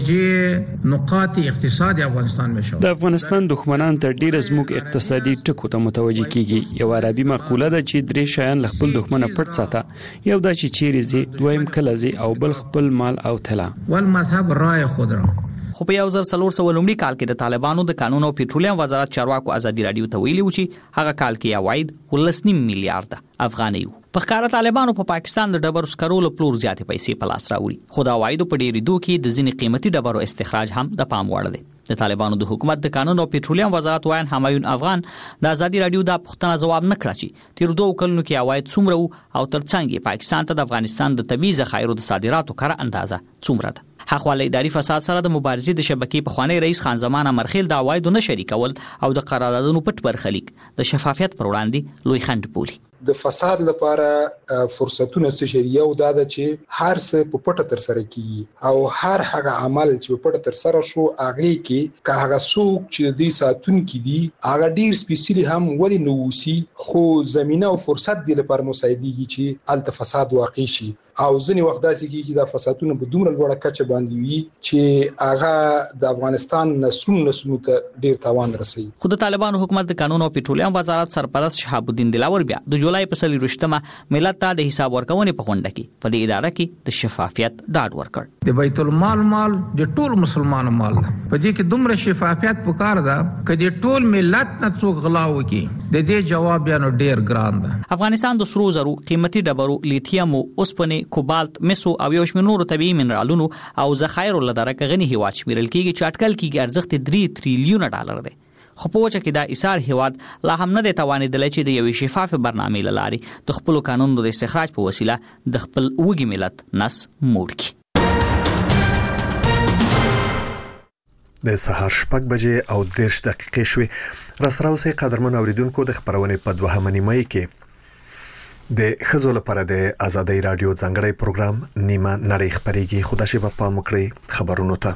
متوجه نقاط اقتصاد افغانستان میشو. د افغانستان دښمنان تر ډیره زموږ اقتصادي ټکو ته متوجه کیږي. یو عربي مقوله ده چې درې شیان له خپل دښمنه پټ ساته، یو دا چې چیرې زی، دویم کله زی او بل خپل مال او طلا. والمذهب رای خود را. خو په یو ځل څلور سوه لومړي کال کې د طالبانو د قانون او پټرولیم وزارت چارواکو ازادي رادیو ته ویلي و چې هغه کال کې عواید ولس نیم میلیارډ افغانۍ وو. په ښکاره طالبانو په پاکستان د ډبرو سکرو له پلور زیاتې پیسې په لاس راوړي. خو د عوایدو په ډېرېدو کې د ځینې قیمتي ډبرو استخراج هم د پام وړ دی. د طالبانو د حکومت د قانون او پټرولیم وزارت وایي همایون افغان د ازادي رادیو د پوښتنه ځواب نه کړ چې تیر دوه کلونو کې عواید څومره وو او ترڅنګ یې پاکستان ته د افغانستان د طبيعي ذخایرو د صادراتو کره اندازه څومره ده. حقواله اداري فساد سره د مبارزې د شبکې په خوانی رئیس خان زمان امرخیل د عوایدو نه شریکول او د قراردادونو پټ برخلیک د شفافیت پر وړاندې لوی خنډ بولي. د فساد لپاره فرصتونه څه یو دا ده چې هر څه په پټه تر سره کیږي او هر هغه عمل چې په پټه تر سره شو هغه کې که هغه څوک چې د ساتون کې دي هغه ډیر سپیشلی هم ولی نو وسی خو زمينه او فرصت دی لپاره مساعدېږي چې الته فساد واقع شي. او ځنی وخت داسې کیږي د فسادونو په دومره لوړه کچه باندې وي چې هغه د افغانستان نسلونو نسلونو ته ډیر تاوان رسوي. خو د طالبانو حکومت د قانون او پټرولیم وزارت سرپرست شهاب الدین دلاور بیا د جولای په سل رښتمه ملت ته د حساب ورکونې په غونډه کې په دې اداره کې د شفافیت ډاډ ورکړ. د بیت المال مال د ټول مسلمانانو مال په دې کې دومره شفافیت پکار ده چې د ټول ملت نه څوک غلا وکړي د دې جواب یانو ډیر ګران ده. افغانستان د سرو زرو قیمتي ډبرو لیتیم اوسپنې کوبالت مسو او یو شمېر نورو طبیعي منرالونو او ذخایر لدارک غني هیواد شمیرل کېږي چې اټکل کېږي ارزښت درې تریلیون ډالر دی. خو په وجه کې دا ایثار هیواد لا هم نه دی توانېدلی چې د یوې شفاف برنامې له لارې د خپلو قانونونو د استخراج په وسیله د خپل وږي ملت نس موړ کړي. د سهار شپږ بجې او دېرش دقیقې شوې. راسره اوسئ قدرمن اوریدونکو، د خبرونې په دوهمه نیمایي کې د ښځو لپاره د ازادۍ راډیو ځانګړی پروګرام نیمه نړۍ خپرېږي. خو داسې به پام وکړئ خبرونو ته.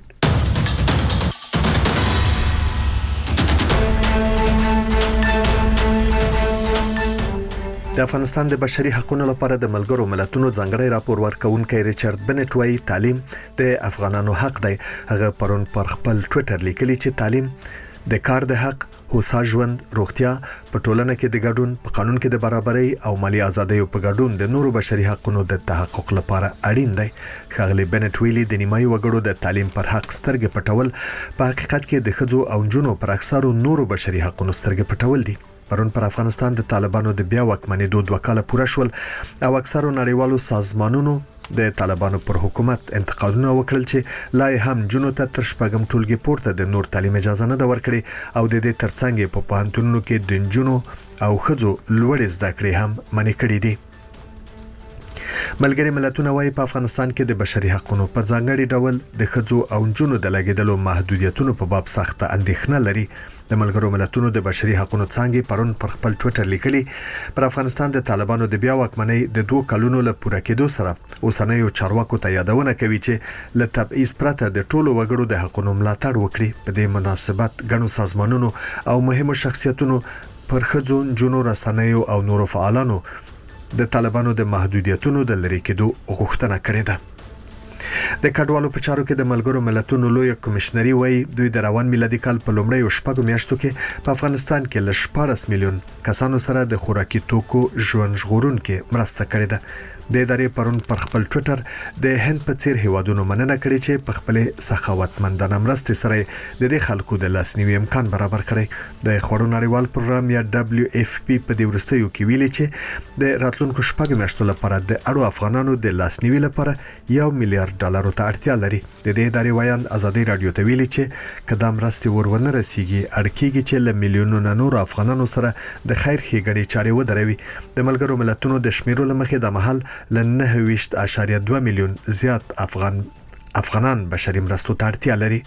د افغانستان د بشري حقوقو لپاره د ملګرو ملتونو ځانګړی راپور ورکونکي ریچارډ بنټ وایي تعلیم د افغانانو حق دی. هغه پرون پر خپل ټوئیټر لیکلی چې تعلیم د کار د حق، هوسا ژوند، روغتیا، په ټولنه کې د ګډون، په قانون کې د برابرۍ او مالی ازادۍ په ګډون د نورو بشري حقوقو د تحقق لپاره اړین دی. ښاغلي بنټ ویلي د نیمایي وګړو د تعلیم پر حق سترګې پټول په حقیقت کې د ښځو او نجونو پر اکثرو نورو بشري حقوقو سترګې پټول دي. پرون پر افغانستان د طالبانو د بیا واکمنېدو دوه کاله پوره شول او اکثرو نړیوالو سازمانونو د طالبانو پر حکومت انتقادونه وکړل چې لا هم جنونو ته تر شپږم ټولګي پورته د نور تعلیم اجازه نه ورکړي او د دې ترڅنګ په پوهنتونونو کې د جنونو او ښځو لوړې زده کړې هم منع کړې دي. ملګری ملتونه وايي په افغانستان کې د بشري حقوقو په ځانګړي ډول د ښځو او جنونو د لګیدلو محدودیتونو په باب سخته اندېښنه لري. د ملګرو ملتونو د بشري حقوقو څنګه پرون پر خپل ټوئیټر لیکلي پر افغانستان د طالبانو د بیا واکمنۍ د دوه کلونو له پوره کېدو سره اوسنیو چارواکو ته یادونه کوي چې له تبعیض پرته د ټولو وګړو د حقوقو ملاتړ وکړي. په دې مناسبت غنو سازمانونو او مهمو شخصیتونو پر ښځو، جنونو، رسنیو او نورو فعالانو د طالبانو د محدودیتونو د لری کېدو غوښتنه کړې ده. د کډوالو په چارو کې د ملګرو ملتونو لوی کمشنري وایي دوی د روان میلادي کال په لومړیو شپږو میاشتو کې په افغانستان کې ل شپږ میلیون کسانو سره د خوراکي توکو ژوند ژغورونکو مرسته کړې ده. د ادارې پرون پر خپل ټوئیټر د هند په څیر هیوادونو مننه کړې چې په خپل سخاوتمندانه مرستې سره د دې خلکو د لاسنیوي امکان برابر کړي. د خوړو نړیوال پروګرام یا دبليو اف پی په دې ورستیو کې ویلي چې د راتلونکو شپږ میاشتو لپاره د اړو افغانانو د لاسنیوي لپاره یو میلیارډ ډالر ته اړتیا لري. د دې ادارې وایي ازادي رادیو ته ویلي چې کله مرستې ورونه رسیږي اړکیږي چې ل میلیونونو نور افغانانو سره د خیر ښېګڼې چارې ودروي. د ملګرو ملتونو د شمیرو لمخې د محل ل نه ویشت اشاریه دوه میلیون زیات افغان افغانان بشري مرستو ته اړتیا لري.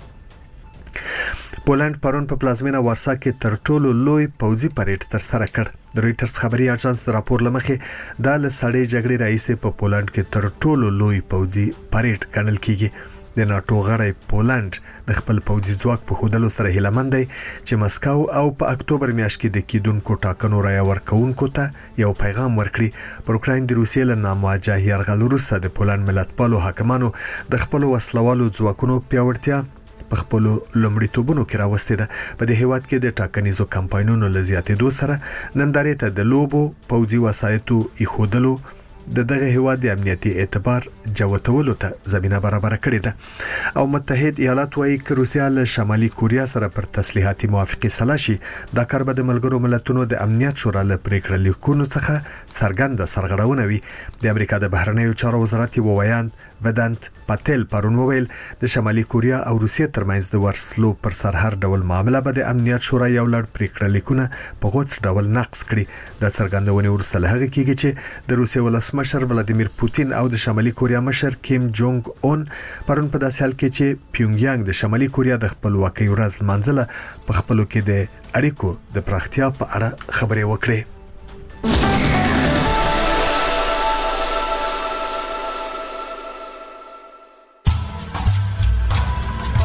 پولند پرون په پلازمینه وارسا کې تر ټولو لوی پوځي پریډ تر سره کړ. د رويټرز خبري اژانس د راپور لمخې د لسړې جګړې رئیس په پولند کې تر ټولو لوی پوځي پریډ ګڼل کیږي. د ناتو غړی پولند د خپل پوځي ځواک په خودلو سره هیلمند دی چې مسکو او په اکتوبر میاشت کې د کیدونکو ټاکنو رای ورکوونکو ته یو پیغام ورکړي. پر اوکراین د روسیې له نامواجه یرغل وروسته د پولند ملتپالو حاکمانو د خپل وسلوالو ځواکونو پیاوړتیا په خپل لومړیتوبونو کې راوستي ده. په دې هیواد کې د ټاکنیزو کمپاینونو لزیاتېدو سره نندارې ته د لوبو پوځي وسایتو ایښودلو د دغه هیواد د امنیتي اعتبار جوړولو ته زمينه برابر کړې ده. او متحد ایالات وايي چې روسیا له شمالي کوریا سره پر تسلیحاتي موافقه سلاشي د کار به د ملګرو ملتونو د امنیت شورا له پریکړې لیکونو څخه څرګنده سرغړونه وي. د امریکا د بهرنیو چارو وزارت وویان ودانت پاتل پرون وویل د شمالي کوریا او روسیې ترمنځ د ورسلو پر سر هر ډول معاملې به د امنیت شورا یو لړ پریکړې لیکونه په غوڅ ډول نقض کړي. د څرګندونې وروسته له هغه کېږي چې د روسیې ولسمشر ولادیمیر پوتین او د شمالي کوریا مشر کیم جونګ اون پرون په داسې حال کې چې پیونګیانګ د شمالي کوریا د خپلواکۍ ورځ لمانځله په خپلو کې د اړیکو د پراختیا په اړه خبرې وکړې.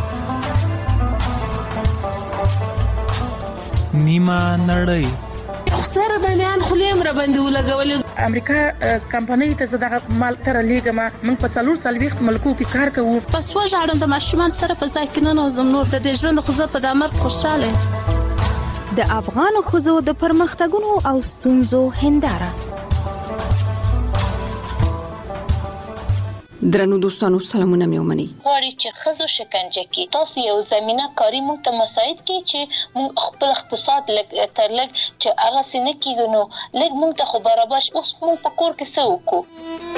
نیمه نړۍ خسر باندې خلیم را باندې ولګولې امریکا کمپنۍ ته زړه مال تر لیګما موږ په څلور سلويخت ملکو کې کار کوو پس وژاړم د ماشومان سره په ځای کې نه نوزم نور د دې ژوند خو زه په دامر خوشاله د افغان خزو د پرمختګونو او ستونزو هنداره. درنو دوستانو سلامونه مې ومني. غواړي چې خزو شکنجه کې تاسو یو زمينه کاری موږ ته مساعد کې چې موږ خپل اقتصاد لګ تر لګ چې هغه سینه کېږي نو لګ موږ ته خو برابر اوس موږ په کور کې څه وکړو.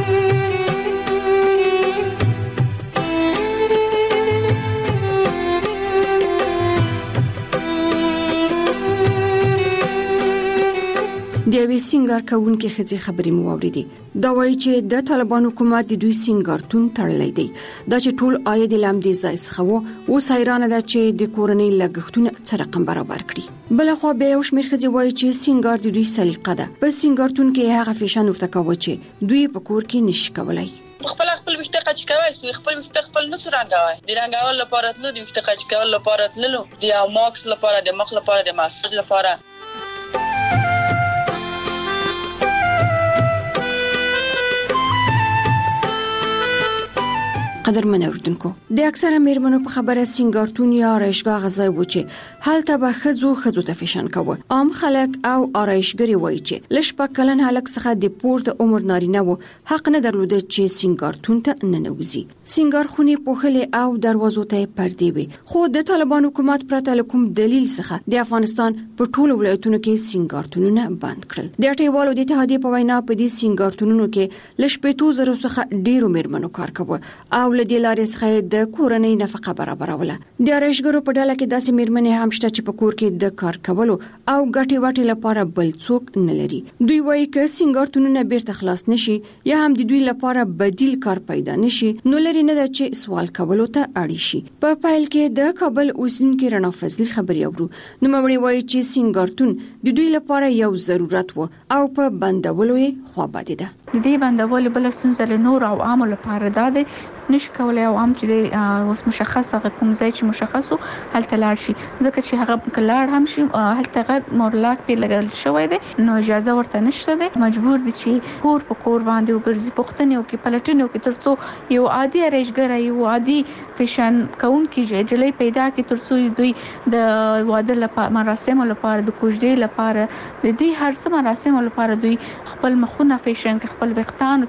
د یوې سینګار کوونکې ښځې خبرې مو واورېدې. دا وایي چې د طالبان حکومت د دوی سینګارتون تړلی دی. دا چې ټول عاید یې له همدې ځای څخه و. اوس حیرانه ده چې د کورنۍ لګښتونه څه رقم برابر کړي. بلخوا بیا یو شمېر ښځې وایي چې سینګار د دوی سلیقه ده. په سینګارتون کې هغه فیشن ورته کوه چې دوی په کور کې نشي کولی. خپل خپل وخت قچ کوي سو خپل وخت خپل نسو رنګوي د رنګول لپاره تلو د وخت قچ کول لپاره تلو د ماکس لپاره د مخ لپاره د ماسج لپاره. قدرمن اوردونکو د اکثره میرمنو په خبره سینګارتون یا آرایشګاه غځای و چې هلته به خزو خزو ته فیشن کوي. عام خلک او آرایشګری وایي چې لږ په کلن هلک څخه د پورته عمر نارینه وو حق نه درلود چې سینګارتون ته ننوځي. سینګار خونې پوښلې او دروازو ته پردې وي. خو د طالبان حکومت پرته له کوم دلیل څخه د افغانستان په ټولو ولایتونو کې سینګارتونونه بند کړل. د اټیوالو د اتحادیې په وینا په دې سینګارتونونو کې لږ پېتو زرو څخه ډیرو میرمنو کار کوي او له دې لارې څخه د کورنۍ نفقه برابروله. د آرایشګرو په ډله کې داسې میرمنې هم شته چې په کور کې د کار کولو او ګټې وټې لپاره بل څوک نه لري. دوی وایي چې سینګارتونونه بیرته خلاص نشي یا هم د دوی لپاره بدیل کار پیدا نشي نو لري نه ده چې سوال کولو ته اړ شي. په پایل کې د کابل اوسیدونکو رڼا فضلي خبري اورو. نو مړي وایي چې سینګارتون د دوی لپاره یو ضرورت و او په بندولو یې خوا بده ده. د دې بندول بل ستونزه له نور او عامو لپاره ده نش کولای او عام چې د اوس مشخص هغه کوم ځای چې مشخصو هلته لاړ شي ځکه چې هغه کلاړ هم شي هلته غیر مورلاک په لګل شوی دی نو اجازه ورته نشته دی مجبور دي چې کور په کور باندې وګرځي پښتنې او کې پلټنې او کې ترڅو یو عادي ارایشګر یو عادي فیشن کون کې جلې پیدا کې ترڅو دوی د واده لپاره مراسم لپاره د کوژدې لپاره د دې هر څه مراسم لپاره دوی خپل مخونه فیشن خپل وختان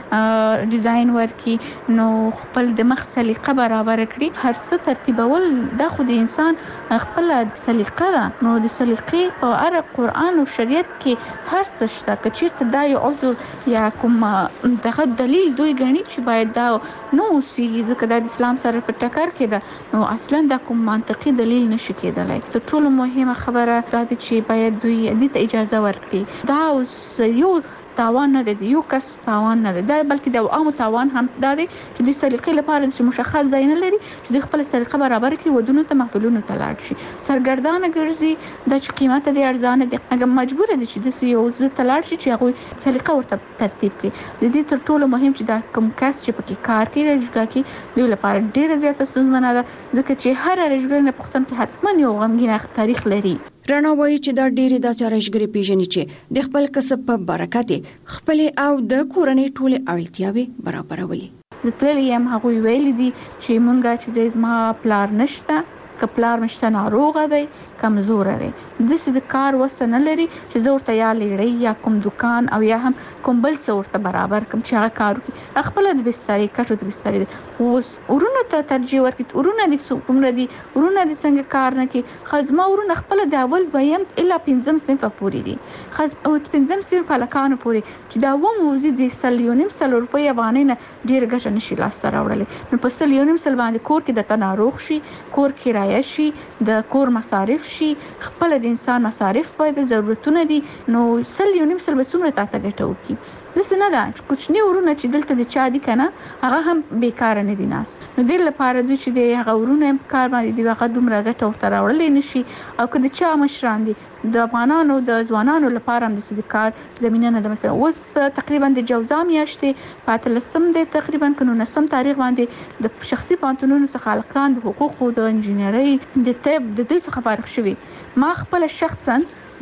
ته ډیزاین ورکي نو خپل د مخ سلیقه برابر کړي هر څه ترتیبول د خو د انسان خپل سلیقه ده نو د سلیقې په اړه قران او شریعت کې هر څه شته کچیرته دا یو عذر یا کوم دغه دلیل دوی غني چې باید دا نو سي ځکه د اسلام سره په ټکر کې ده نو اصلا دا کوم منطقي دلیل نشي کېدلی ته ټول مهمه خبره دا چې باید دوی د اجازه ورکړي دا اوس یو تاوان نه دی یو کس تاوان نه دی دا بلکې د عامو تاوان هم دا دی چې د سلیقې لپاره د مشخص ځای نه لري چې د خپل سلیقه برابر کړي ودونو ته محفلونو ته لاړ شي سرګردانه ګرځي د چې قیمت د ارزانه دي هغه مجبور دي چې د یو ځای ته لاړ شي چې هغه سلیقه ورته ترتیب کړي د دې تر ټولو مهم چې دا کوم کس چې پکې کار کوي رجګه کې دوی لپاره ډیره زیاته ستونزمنه ده ځکه چې هر رجګر نه پښتون کې حتما یو غمګین تاریخ لري. رڼا وایي چې دا ډېری داسې آرایشګرې پیژني چې د خپل کسب په برکت خپل او د کورنۍ ټولې اړتیاوې برابرولې. د تللی هم هغه ویل دي چې مونږه چې د زما پلار نشته کپلار مشته ناروغه دی کمزور دی د څه د کار وسنه لري چې زه ورته یا لړۍ یا کوم دکان او یا هم کوم بل څه ورته برابر کوم چې هغه کار کوي خپل د بسترې کټو د بسترې اوس ورونه ته ترجیح ورکړي ورونه د کومره دي ورونه د څنګه کار نه کوي خزما ورونه خپل د اول دویم الا پنځم صنف پورې دي خز او پنځم صنف لکانو پورې چې دا و موزي د سلیونیم سل روپۍ افغانۍ نه ډیر ګټه نشي لاس سره وړلې نو په سلیونیم سل باندې کور کې د تناروغ شي کور کرایه شي د کور مصارف شي خپل د انسان مصارف باید ضرورتونه دي نو سل یو نیم سل به څومره تا ته ګټه وکړي داسې نه ده چې کوچني ورونه چې دلته د چا دي که نه هغه هم بیکاره نه دي ناست نو دې لپاره دوی چې د هغه ورونه هم کار باندې دي هغه دومره ګټه ورته راوړلی نه شي او که د چا مشران دي د افغانانو د ځوانانو لپاره هم داسې د کار زمینه نه ده مثلا اوس تقریبا د جوزا میاشتې په اتلسم دی تقریبا که نولسم تاریخ باندې د شخصي پوهنتونونو څخه هلکان د حقوقو د انجینرۍ د طب د دوی څخه فارغ شوي ما خپله شخصا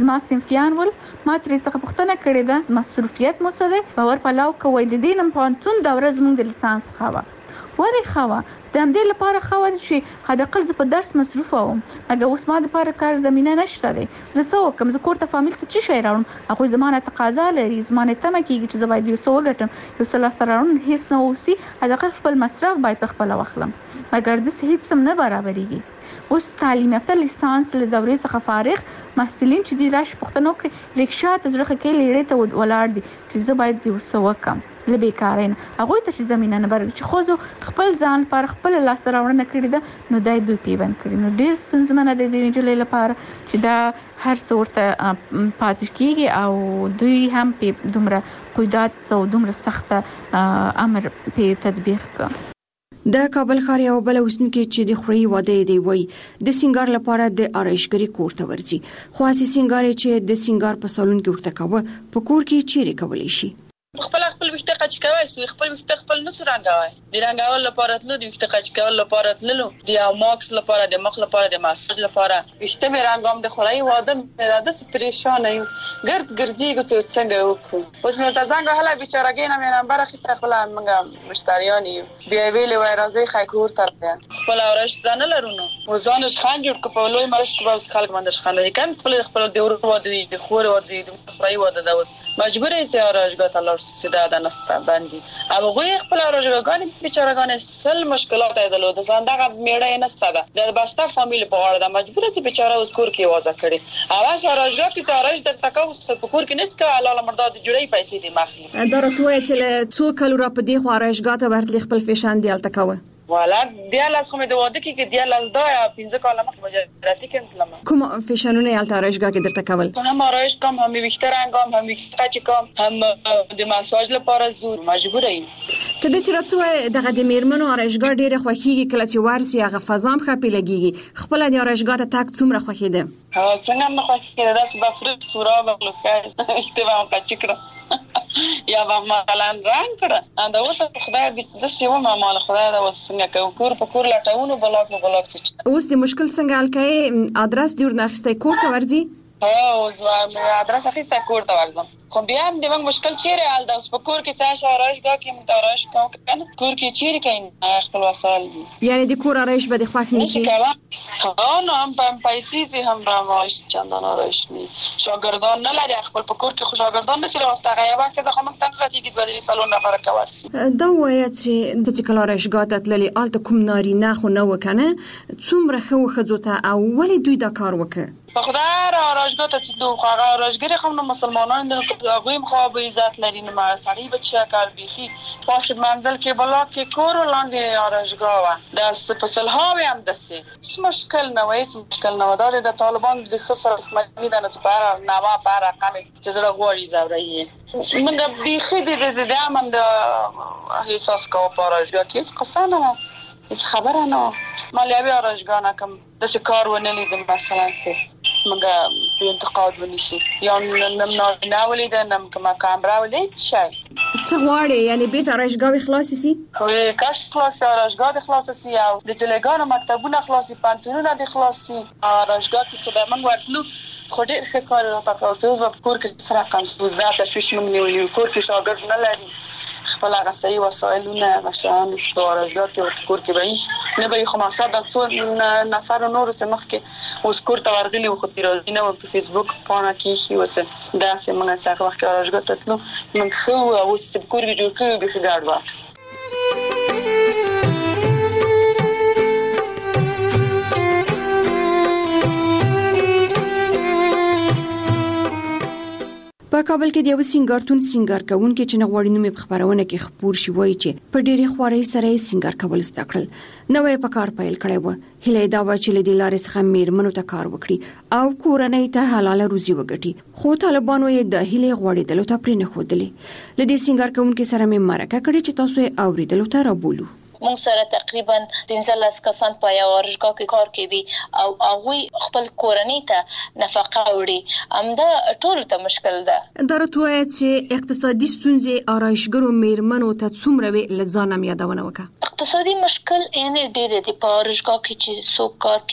زما صنفیان ول ما ترې څخه پوښتنه کړې ده مصروفیت مو څه دی باور پلاو کوي د دې نن پوهنتون د ورځ موږ د لیسانس خوا ورې خوا د همدې لپاره خوا چې حد اقل زه په درس مصروف وم مګر اوس ما د لپاره کار زمينه نشته دی زه څه وکم زه کور ته فامیل ته څه شي راوړم هغه زمانه تقاضا لري زمانه تمه کیږي چې زه باید یو څه وګټم یو څه لاسته راوړم هیڅ نه اوسي حد اقل خپل مصرف باید خپل واخلم مګر د هیڅ سم نه برابرېږي اوس تعلیم یافته لیسانس له دورې څخه فارغ محصلین چې دی راش پښتنو کې ریکشا ته زړه کې لیړې ته ولاړ دي چې زه باید یو څه وکم لبیکارین هغه ته چې زمينه نه برابر چې خو خپل ځان پر خپل لاس راوړنه کړی ده نو دای دوی پیوند کړی نو ډیر ستونزمنه دی د وینجلې لپاره چې دا هر څورته پاتې کیږي او دوی هم په دومره قیودات او دومره سخته امر په تطبیق کوي د کابل ښار یو بل اوسنکي چې د خوري واده دی وای د سنگار لپاره د آرایشګری کور ته ورځي خو اسی سنگار چې د سنگار په سالون کې ورته کوي په کور کې چیرې کولای شي خپل خپل وخته قچ کوي سو خپل وخته خپل نسو رنګوي د رنګول لپاره تلو د وخته قچ کول لپاره تللو د ماکس لپاره د مخ لپاره د ماساج لپاره وخته مې رنګوم د خوري واده مې د پریشان یم ګرد ګرځي چې څنګه وکړو اوس مې ته څنګه هله بیچارهګینه مې نمبر اخیسته خپل موږ مشتریان یو بیا ویلې وای راځي خایکور تر خپل اورش ځان لرونو وزانش خان جوړ کپو لوی مرس کباوس خلک باندې خان کم خپل خپل د ور واده د خور واده د خوري واده دا اوس مجبور یې چې اورشګه تلل سیده د نستا باندې او غوی خپل اورجګان بیچارهګان سل مشکلات ایدلو د ځان دغه میړه نستا ده د باستا فامیل په اړه د مجبور سي بیچاره اوس کور کې وازه کړي اواز اورجګا کې اورج د تکاوس په کور کې نس کا الله مرداد جوړي پیسې دي مخلي درته وای چې څو کلو را په دی خو اورجګا ته ورتل خپل فیشن دی الته کوي والا دیالاس خو مې د واده کې کې دیالاس دا پنځه کاله مخ مجراتي کې تلم کوم فیشنونه یالته آرایشګاه کې درته کول هم آرایش کوم هم ویکتر انګام هم ویکتر چې کوم هم د ماساج لپاره زور مجبور یم ته د چیرته دغه د میرمنو آرایشګاه ډیره خوښیږي کله چې ورسي هغه فضام خپې لګيږي خپل د آرایشګاه ته تک څومره خوښیده ها څنګه نه خوښیده داس به فرق سورا بغلو خیر اشتباه وکړه یا به مثلا رنگ کړه انده اوس خدای دې د سیمه مال خدای دا وسنګ کور په کور لټاونو بلاک په بلاک چې اوس د مشکل څنګه الکای ادرس جوړ نه اخستای کور ته ورځي ها اوس ادرس اخیسته کور ته ورځم خو بیا هم د موږ مشکل چیرې حل دا اوس په کور کې څه شارایشګاه کې متارایش کوم کنه کور کې چیرې کین خپل وسایل یعنی د کور آرایش به د خوښ نشي ها نو هم په پیسې هم به ماش چندان آرایش ني شاګردان نه لري خپل په کور کې خو شاګردان نشي راوسته غیابه کې د خمک تن راځي د بدري سالون نه فرق کوي دا وایي چې د چې کله آرایشګاه ته تللی الته کوم ناري نه خو نه وکنه څومره خو خځوته او ولې دوی دا کار وکړي په خدای را راجګه ته چې دوه هغه راجګری خو نو مسلمانانو د هغه مخه به عزت لري نه ما سړی بچا کار بيخي پاس منزل کې بلاک کې کور لاندې راجګه و د سپسل هاوی هم دسه څه مشکل نه وای څه مشکل نه ودا د طالبان د خسر خدمت نه نه بار نوا بار رقم چې زړه غوړي زوري من بيخي د د امن د احساس کو راجګه کې قصانه هیڅ خبره نه مالیابي راجګه نه کوم د کار ونه لیدم مثلا څه مګه په انتقاد ونشي یا نم نه ولید نم کما کامرا ولید شي څه غواړي یعنی بیرته راجګاوي خلاص سي خو کاش خلاص راجګا خلاص سي او د جلګانو مکتبونه خلاصي پانتونونه د خلاصي راجګا کې څه به من ورتلو خو ډېر ښه کار راته کوي اوس په کور کې سره کوم څه زده تشويش مونږ نیولې کور کې شاګرد نه لري خپل هغه صحیح وسایلونه مشان چې ورزګار کې کور کې وایي نه به خو ما ساده څو نفر نور څه مخ کې اوس کور ته ورغلي خو پیروزي نه په فیسبوک پاڼه کې شي وسه دا سیمه سره وخت ورزګار ته تلو من خو اوس کور کې جوړ کړو به ګاډ وا په کابل کې د یو سنگارتون سنگار کوونکې چې نغوړی نومې په خبرونه کې خبر شي وایي چې په ډېری خوارۍ سره سنگار کول زده کړل نوې په کار پیل کړی و هله دا و چې د لارې څخه میرمنو ته کار وکړي او کورنۍ ته حلاله روزي وګټي خو طالبانو یې د هله غوړېدلو ته پرې نه خودلې لدې سنگار کوونکې سره مې مرکه کړې چې تاسو یې اوریدلو ته رابولو مونږ سره تقریبا پنځلس کسان په یو ورشګاه کې کار کوي او هغه خپل کورنۍ ته نفقه وړي امدا ټول ته مشکل ده درته چې اقتصادي ستونزې آرایشګرو میرمنو ته څومره وی لځانم یادونه وکړه اقتصادي مشکل یعنی ډېر دي په اورشګاه کې چې څوک کار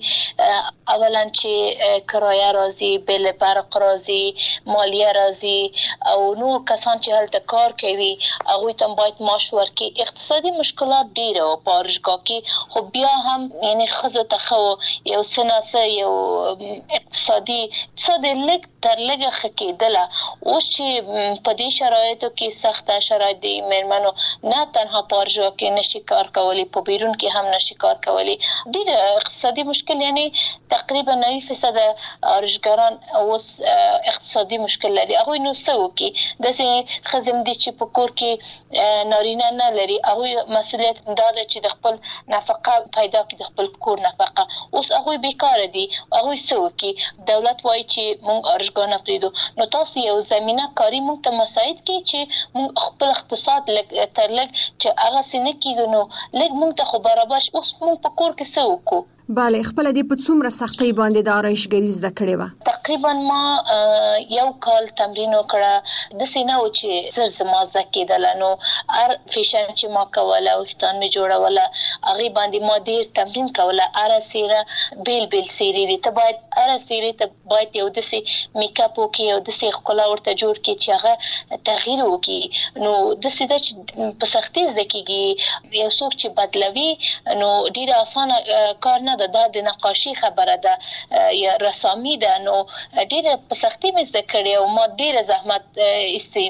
کوي اولا چې کرایه راځي بل برق راځي مالیه راځي او نور کسان چې هلته کار کوي هغوی ته باید معاش ورکړي اقتصادي مشکلات ډېر او په اورشګاه کې خو بیا هم یعنی ښځو ته ښه یو څه ناڅه یو اقتصادي اقتصاد لږ تر لږه ښه کېدله اوس چې په دې شرایطو کې سخته شرایط دي مېرمنو نه تنها په اورشګاه کې نشي کار کولی په بیرون کې هم نشي کار کولی ډېر اقتصادي مشکل یعنی تقریبا نوي فیصد اورشګاران اوس اقتصادي مشکل لري هغوی نو څه وکړي داسې ښځې دي چې په کور کې نارینه نه لري هغوی مسؤلیت دا ده چې د خپل نفقه پیدا کړي د خپل کور نفقه اوس هغوی بیکاره دي هغوی څه وکړي دولت وایي چې موږ اورشګاه نه پرېږدو نو تاسو یو زمینه کاري موږ ته مساعد کړي چې موږ خپل اقتصاد لږ تر لږ چې هغسې نه کېږو نو لږ موږ ته خو برابر شي اوس موږ په کور کې څه وکړو بله خپل دې په څومره سختۍ باندې د آرایشګري زده کړې وه تقریبا ما یو کال تمرین وکړه داسې نه و چې زر زما زده کېدله نو هر فیشن چې ما کوله ویښتان مې جوړوله هغې باندې ما ډېر تمرین کوله هره څېره بیل بیل څېرې دي ته باید هره څېرې ته باید یو داسې میک اپ وکړي یو داسې ښکلا ورته جوړ کړي چې هغه تغییر وکړي نو داسې ده چې په سختۍ زده کېږي یو څوک چې بدلوي نو ډېره اسانه کار نه دا د نقاشي خبره ده یا رسامي ده نو ډېره په سختۍ مې زده کړې او ما ډېره زحمت ایستې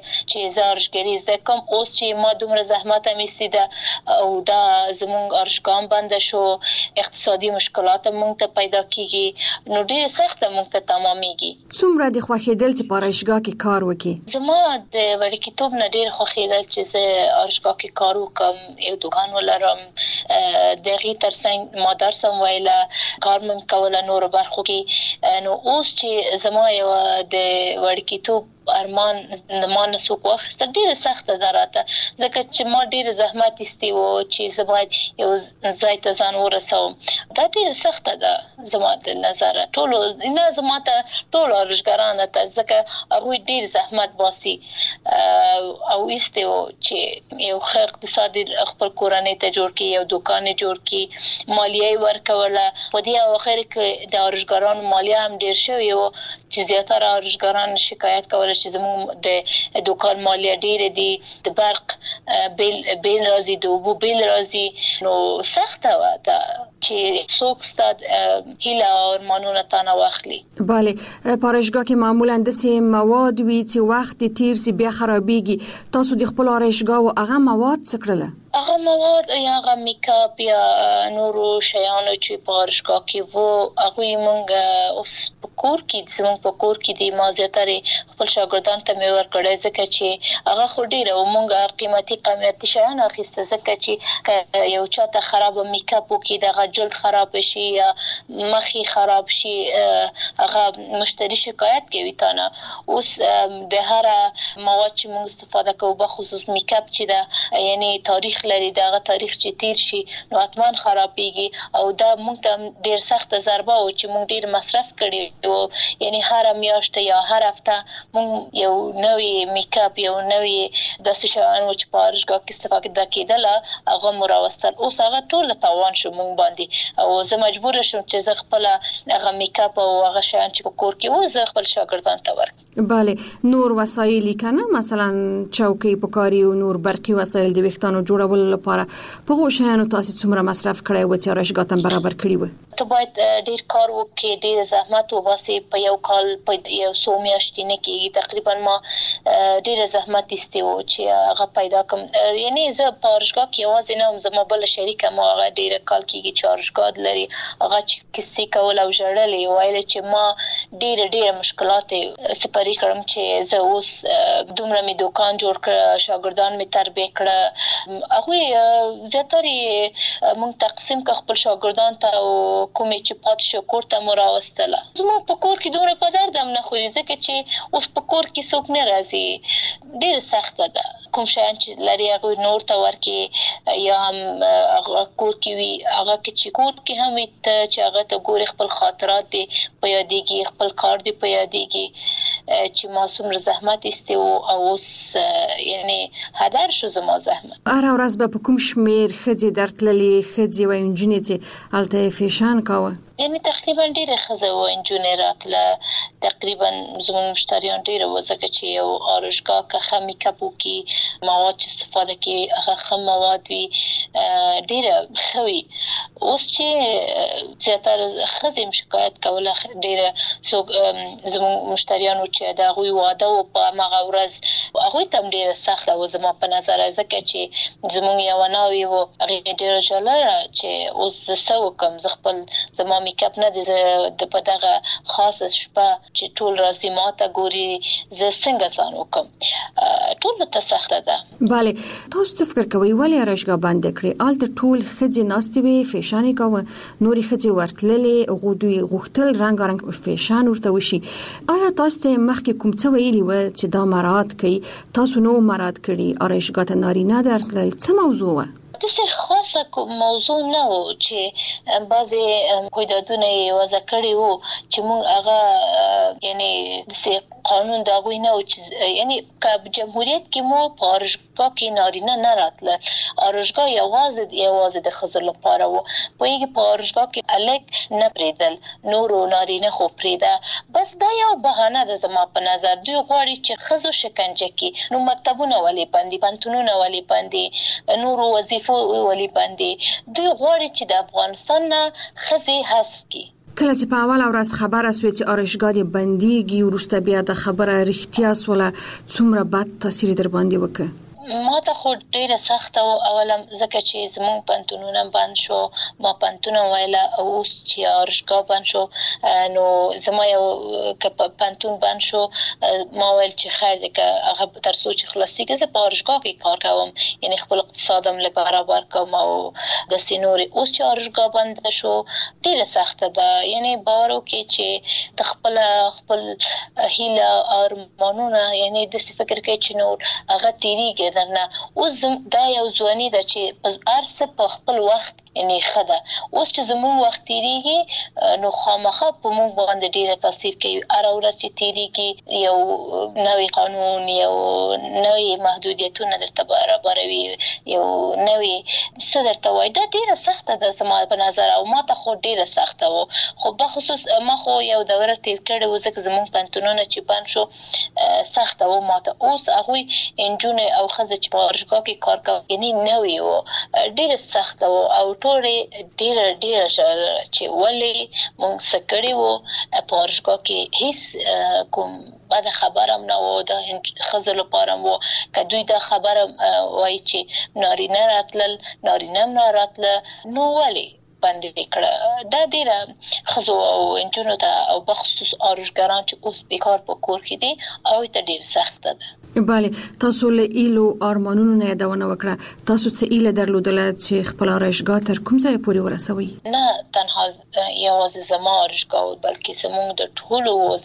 چې زه اورشګري زده کوم اوس چې ما دومره زحمت هم ایستې ده او دا زموږ اورشګاه هم بنده شو اقتصادي مشکلات هم موږ ته پیدا کېږي نو ډېره سخته موږ ته تمامېږي څومره دې خوښېدل چې په اورشګاه کې کار وکړي زما د وړکېتوب نه ډېر خوښېدل چې زه اورشګاه کې کار وکړم یو دوکان ولرم د هغې تر څنګ ما درس هم ویله کار مې کوله نورو برخو کې نو اوس چې زما یو د وړکېتوب ارمان ما نه څوک واخیسته ډېره سخته ده راته ځکه چې ما ډېره زحمت ایستې و چې زه باید یو ځای ته ځان ورسوم دا ډېره سخته ده زما د نظره ټولو نه زما ته ټولو اورشګارانو ته ځکه هغوی ډېر زحمت باسي او ایستې و چې یو ښه اقتصاد خپل کورنۍ ته جوړ کړي یو دوکان یې جوړ کړي مالیه یې ورکوله په دې اواخر کې د اورشګارانو مالیه هم ډېر شوې و چې زیاتره اورشګاران شکایت کوله چې زموږ د دوکان مالیه ډېره دي د برق بیل بیل راځي د اوبو بیل راځي نو سخته وه دا چې څوک ستا هیله او ارمانونه تا نه واخلي بله په اورشګاه کې معمولا داسې مواد وي چې وخت دې تېر سي بیا خرابېږي تاسو د خپل اورشګاه هغه مواد څه کړله هغه مواد یا هغه میک اپ یا نورو شیانو چې په اورشګاه کې وو هغوی موږ اوس په کور کې زموږ په کور کې دي ما زیاترې خپل شاګردانو ته مې ورکړی ځکه چې هغه خو ډېره و موږ قیمتي قیمتي شیان اخیسته ځکه چې که یو چاته خرابه میک اپ وکړي دغه جلد خراب شي یا مخې خراب شي هغه مشتری شکایت کوي تا نه اوس د هره مواد چې موږ استفاده کوو بخصوص میک اپ چې ده یعنی تاریخ لري دغه تاریخ چې تیر شي نو حتما خرابېږي او دا موږ ته ډېر سخته ضربه و چې موږ ډېر مصرف کړی و یعنی هره میاشت یا هر هفته موږ یو نوې میک اپ یو نوې داسې شیان و چې په اورشګاه کې استفاده کېدله هغه مو راوستل اوس هغه ټوله تاوان شو موږ باندې او زه مجبوره شوم چې زه خپله هغه میک اپ او هغه شیان چې په کور کې و زه خپل شاګردانو ته ورکړم بله نور وسایل کنه مثلا چوکۍ پکاري او نور برقي وسایل د ویښتانو جوړولو لپاره په هغو شیانو تاسو څومره مصرف کړی و چې اورشګاه ته برابر کړي و ته باید ډېر کار وکړې ډېر زحمت وباسې په یو کال په یو څو میاشتې نه کېږي تقریبا ما ډېره زحمت ایستې وه چې هغه پیدا کړم یعنی زه په اورشګاه کې یوازې نه وم زما بله شریکه ما هغه ډېره کال کېږي چې اورشګاه لري هغه چې کیسې کول او ژړل ویل چې ما ډېره ډېره مشکلات سپري کړم چې زه اوس دومره مې دوکان جوړ کړه شاګردان مې تربیه کړه هغوی زیاترې موږ تقسیم کړه خپل شاګردان ته او کومې چې پاتې شو کور ته مو راوستله زموږ په کور کې دومره په درد هم نه خوري ځکه چې اوس په کور کې څوک نه راځي ډېره سخته ده کوم شیان چې لري هغوی نور ته ورکړي یا هم هغه کور کې وي هغه کې چې کور کې هم وي ته چې هغه ته ګورې خپل خاطرات دې په یادېږي خپل کار دې په یادېږي چې ما څومره زحمت ایستي او اوس یعنی هدر شو زما زحمت. هر ورځ به په کوم شمیر ښځې درتللې ښځې وایي نجونې چې هلته فیشن کاوه؟ یعنی تقریبا ډیره ښځې و انجونې راتله، تقریبا زموږ مشتریان ډیره و، ځکه چې یو آرایشګاه که ښه میک اپ وکړي، مواد چې استفاده کړي هغه ښه مواد وي، ډیره ښه وي. اوس چې زیاتره ښځې هم شکایت کوله، ډیره څوک زموږ مشتریانو چې د هغوی واده و په هماغه ورځ هغوی ته هم ډیره سخته و زما په نظر، ځکه چې زموږ یوه ناوې و هغې ډیره ژړله چې اوس زه څه وکړم، زه خپل زما میک اپ نه دی، زه د په دغه خاصه شپه چې ټول راځي ما ته ګوري، زه څنګه ځان وکړم، ټولو ته سخته ده. بله، تاسو څه فکر کوئ ولې آرایشګاه بندې کړې؟ هلته ټول ښځې ناستې وې، فیشن یې کاوه، نورې ښځې ورتللې، هغوی دوی غوښتل رنګارنګ فیشن ورته وشي. آیا تاسو ته مخکې کوم څه ویلي وه چې دا مراعات کوي؟ تاسو نو مراعات کړي؟ آرایشګاه ته نارینه درتلل، څه موضوع وه؟ داسې خاصه موضوع نه و چې بعضې قیدادونه یې وضع کړي وو چې موږ هغه یعنی داسې قانون د هغوی نه و چې یعنی که جمهوریت کې مو په آرایشګاه کې نارینه نه راتلل، آرایشګاه یوازې یوازې د ښځو لپاره و، پوهېږي په آرایشګاه کې هلک نه پرېدل، نورو نارینه خو پرېده. بس دا یو بهانه ده زما په نظر، دوی غواړي چې ښځو شکنجه کړي. نو مکتبونه ولې بند دي، پوهنتونونه ولې بند دي، نورو وظیفو ولې بند دي؟ دوی غواړي چې د افغانستان نه ښځې حذف کړي. کله چې په اوله ورځ خبره سوې چې آرایشګاه دې بندېږي، وروسته بیا د خبره رښتیا سوله، څومره بد تاثیر در باندې وکړ؟ ما ته خو ډیره سخته و اولم، ځکه چې زموږ پوهنتونونه بند شو، ما پوهنتون ویله او اوس چې آرایشګاه بند شو، نو زما یو که پوهنتون بند شو ما ویل چې خیر دی که هغه تر څو چې خلاصېږي زه په آرایشګاه کې کار کوم، یعنی خپل اقتصاد هم لږ برابر کوم او داسې نورې. اوس چې آرایشګاه بنده شو ډیره سخته ده، یعنی باور وکړئ چې د خپله خپل هیله ارمانونه یعنی داسې فکر کوي چې نور هغه تېرېږي درنه. اوس دا یو ځواني ده چې هر څه په خپل وخت یعنی ښه ده. اوس چې زموږ وخت تېرېږي نو خامخا په موږ باندې ډېره تاثیر کوي. هره ورځ چې تېرېږي یو نوی قانون، یو نوی محدودیتونه درته برابروي، یو نوی څه درته وایي. دا ډېره سخته ده زما په نظر، او ما ته خو ډېره سخته و. خو بخصوص ما خو یو دوره تېر کړې و، ځکه زموږ پوهنتونونه چې بند شو سخته و ما ته. اوس هغوی نجونې او ښځې چې په آرایشګاه کې کار کوي یعنی نوې و، ډېره سخته و او ټولې ډېره ډېره چې ولې موږ څه کړي وو. په آرایشګاه کې هیڅ کوم بده خبره هم نه و د ښځو لپاره و. که دوی دا خبره وایي چې نارینه راتلل، نارینه هم نه راتله، نو ولې باندې کړه؟ دا ډېره ښځو او نجونو ته او بخصوص آرایشګران چې اوس بیکار په کور کې دي هغوی ته ډېر سخته ده. بله، تاسو له ایلو ارمانونو نه یادونه وکړه. تاسو څه ایله درلودله چې خپل آرایشګاه تر کوم ځای پورې ورسوي؟ نه تنها یوازې زما آرایشګاه بلکې زموږ د ټولو و،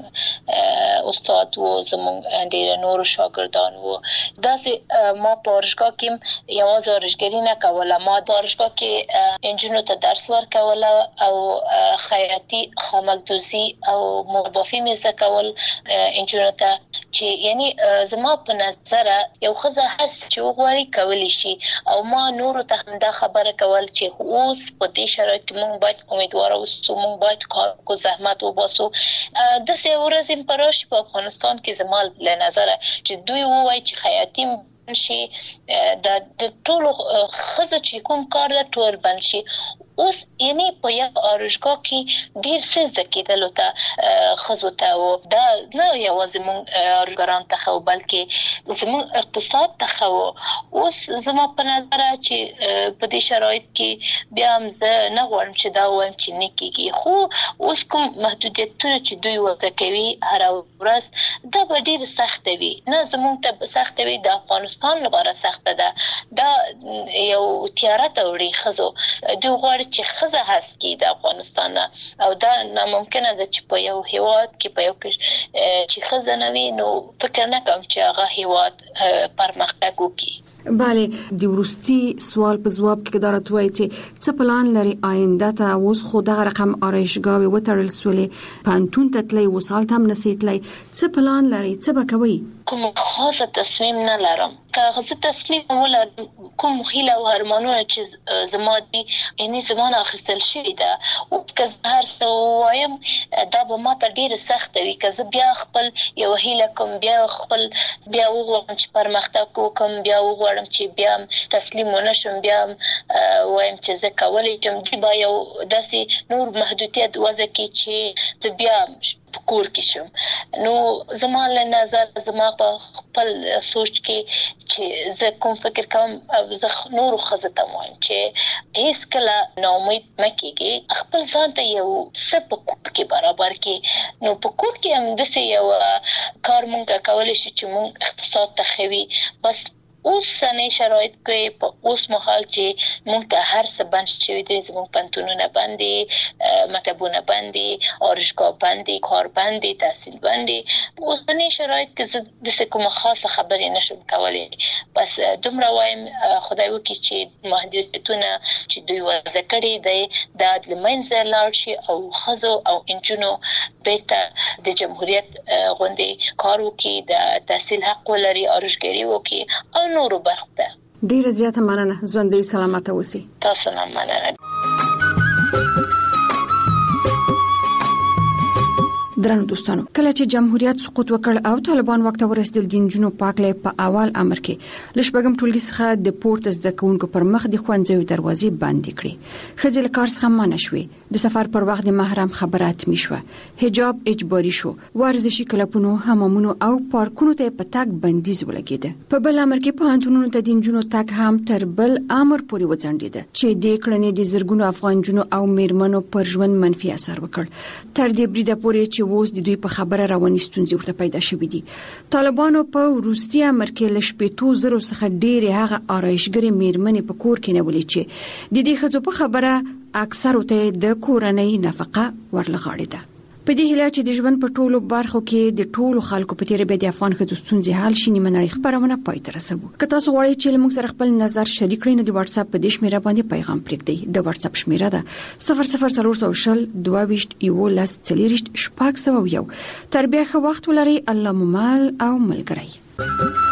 زموږ استاد و، زموږ ډېر نورو شاګردان و. داسې ما په آرایشګاه کې یوازې آرایشګري نه کوله، ما په آرایشګاه کې انجونو ته درس ورکوله او خیاطي، خامکدوزي او مربافي مې زده کول انجونو ته، چې یعنی زما په نظر یو ښځه هر څه چې وغواړي کولی شي. او ما نورو ته هم دا خبره کول چې اوس په دې شرایط کې موږ باید امیدواره اوسو، موږ باید کار وکړو، زحمت وباسو. داسې ورځې هم به راشي په افغانستان کې زما له نظره چې دوی ووایي چې خیاطي شي، د ټولو ښځو چې کوم کار ده ټول بند شي. اوس یعنی په یو آرایشګاه کې ډېر څه زده کېدلو ته ښځو ته و. دا نه یوازې موږ آرایشګران ته ښه و بلکې زموږ اقتصاد ته ښه و. اوس زما په نظره چې په دې شرایط کې بیا هم زه نه غواړم چې دا ووایم چې نه کېږي، خو اوس کوم محدودیتونه چې دوی وضع کوي هره ورځ دا به ډېر سخته وي. نه زموږ ته سخته وي، د افغانستان لپاره سخته ده. دا یو تیاره ته وړي ښځو. دوی غواړي چې ښځه حذف کړي د افغانستان نه، او دا ناممکنه ده چې په یو هیواد کې په یو چې ښځه نه وي نو فکر نه کوم چې هغه هیواد پرمختګ وکړي. bale د ورستي سوال په جواب کې قدرت وایي چې څه پلان لري آینده ته اوس خو دغه رقم آرایشګاوي وتړل سولې پانتون ته تللی وسال تم نسیتلی څه پلان لري څه به کوي کوم خاصه تصمیم نه لرم که غزه تصمیم ولرم کوم هیله او ارمانونه چې زما دي یعنی زمانه اخیستل شوی ده او که هر څه وایم دا به ماته ډیره سخت وي که زه بیا خپل یو هیله کوم بیا خپل بیا وغواړم چې پرمختګ وکم بیا وغواړم چې بیا تسلیم ونشم بیا وایم چې زه کولی شم بیا یو داسې نور محدودیت وضع کې چې زه بیا کور کې شم نو زما له نظر زما په خپل سوچ کې چې زه کوم فکر کوم زه نور خزته وایم چې هیڅ کله ناامید مکیږي خپل ځان ته یو څه په کور کې برابر کې نو په کور کې هم داسې یو کار مونږ کولی شو چې مونږ اقتصاد ته خوي بس اوس سنې شرایط کې په اوس مهال چې مونږ ته هر څه بند شوي دي زموږ پنتونونه بند دي مکتبونه بند دي آرایشګاه بند دي کار بند دي تحصیل بند دي په اوسنۍ شرایط کې زه داسې کومه خاصه خبرې نشم کولی بس دومره وایم خدای وکړي چې محدودیتونه چې دوی وضع کړي دي دا د منځه لاړ شي او ښځو او نجونو بیرته د جمهوریت غوندې کار وکړي د تحصیل حق ولري آرایشګري وکړي او نورو برخو ته ډیره زیاته مننه ژوندۍ سلامته اوسئ تاسو نه مننه درنو دوستانو کله چې جمهوریت سقوط وکړ او طالبان وخت ورسېدل د جنونو پاکلې په اول امر کې لشبګم ټولګي څخه د پورت زده کوونکو پر مخ د خوندزوي دروازې بند کړې خځل کار څخه منع شوې د سفر پر وخت د محرم خبرات میشوه حجاب اجباري شو ورزشي کلبونو حمامونو او پارکونو ته په تاک بندیز ولګیده په بل امر کې په انټونونو ته د جنونو تاک هم تر بل امر پورې وځنډیده چې د کړنې د زرګونو افغان جنونو او میرمنو پر ژوند منفي اثر وکړ تر دې بریده پورې چې اوس د دوی په خبره رواني ستونزې ورته پیدا شوې دي طالبانو په وروستي امر کې ل شپږ زره څخه ډېرې هغه آرایشګرې میرمنې په کور کې نیولې چې د دې ښځو په خبره اکثر ته د کورنۍ نفقه ورلغاړي ده په دې هیله چې د ژوند په ټولو برخو کې د ټولو خلکو په تیر به د افغان ښځو ستونزې حل شي نیمه نړۍ خبرونه پای ته رسوو که تاسو غواړئ چې موږ سره خپل نظر شریک کړئ نو د واتس اپ په دې شمیره باندې پیغام پرېږدئ د واتس اپ شمیره ده صفر صفر څلور سوه شل دوه ویشت یو لس څلېرویشت شپږ سوه یو تر بیا ښه وخت ولرئ الله مو مل او ملګری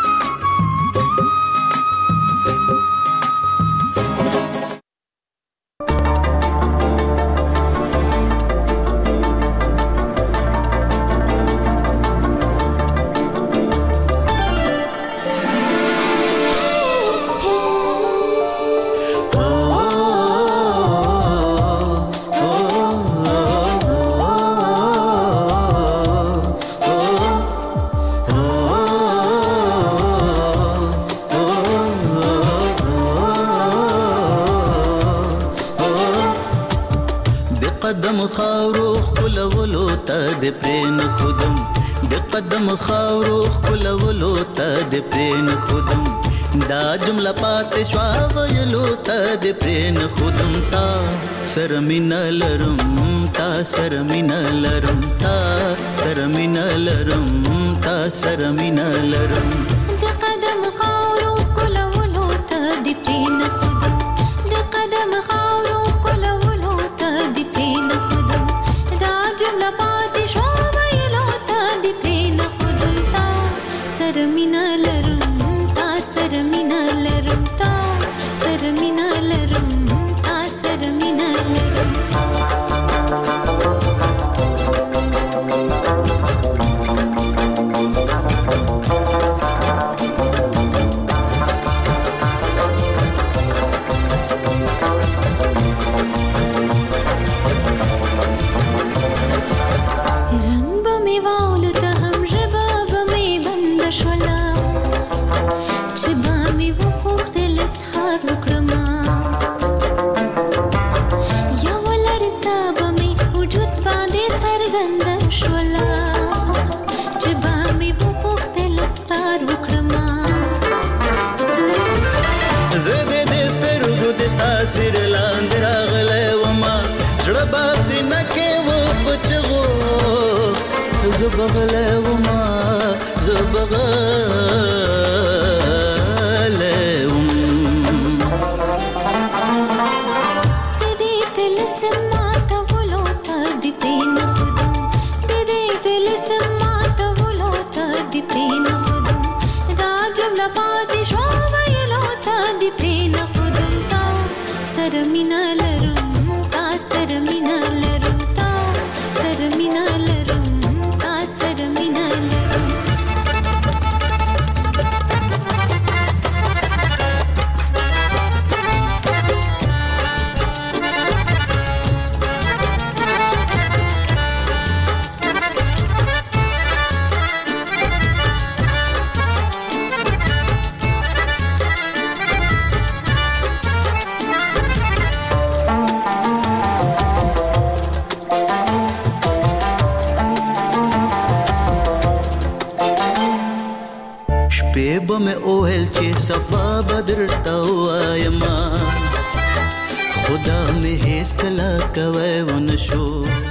خاورو خلولو ته د پرین خودم د قدم خاورو خلولو ته د پرین خودم دا جمله پاتې شو ویلو ته د پرین خودم تا سره مینه لرم تا سره مینه لرم تا سره مینه لرم تا سره مینه لرم د قدم خاورو خلولو ته د پرین خودم د قدم خاورو خلولو ته د پرین سرمینا لرم تا سرمینا لرم تا سرمینا لرم تا سرمینا لرم تاثیر لاندې راغلی وما زړه باسي نه کې و په چغو زه بغلی وما زه بغلی شپې به مې اوهل چې سبا به درته ووایم خدا مې هیڅ کله کوی ونه شو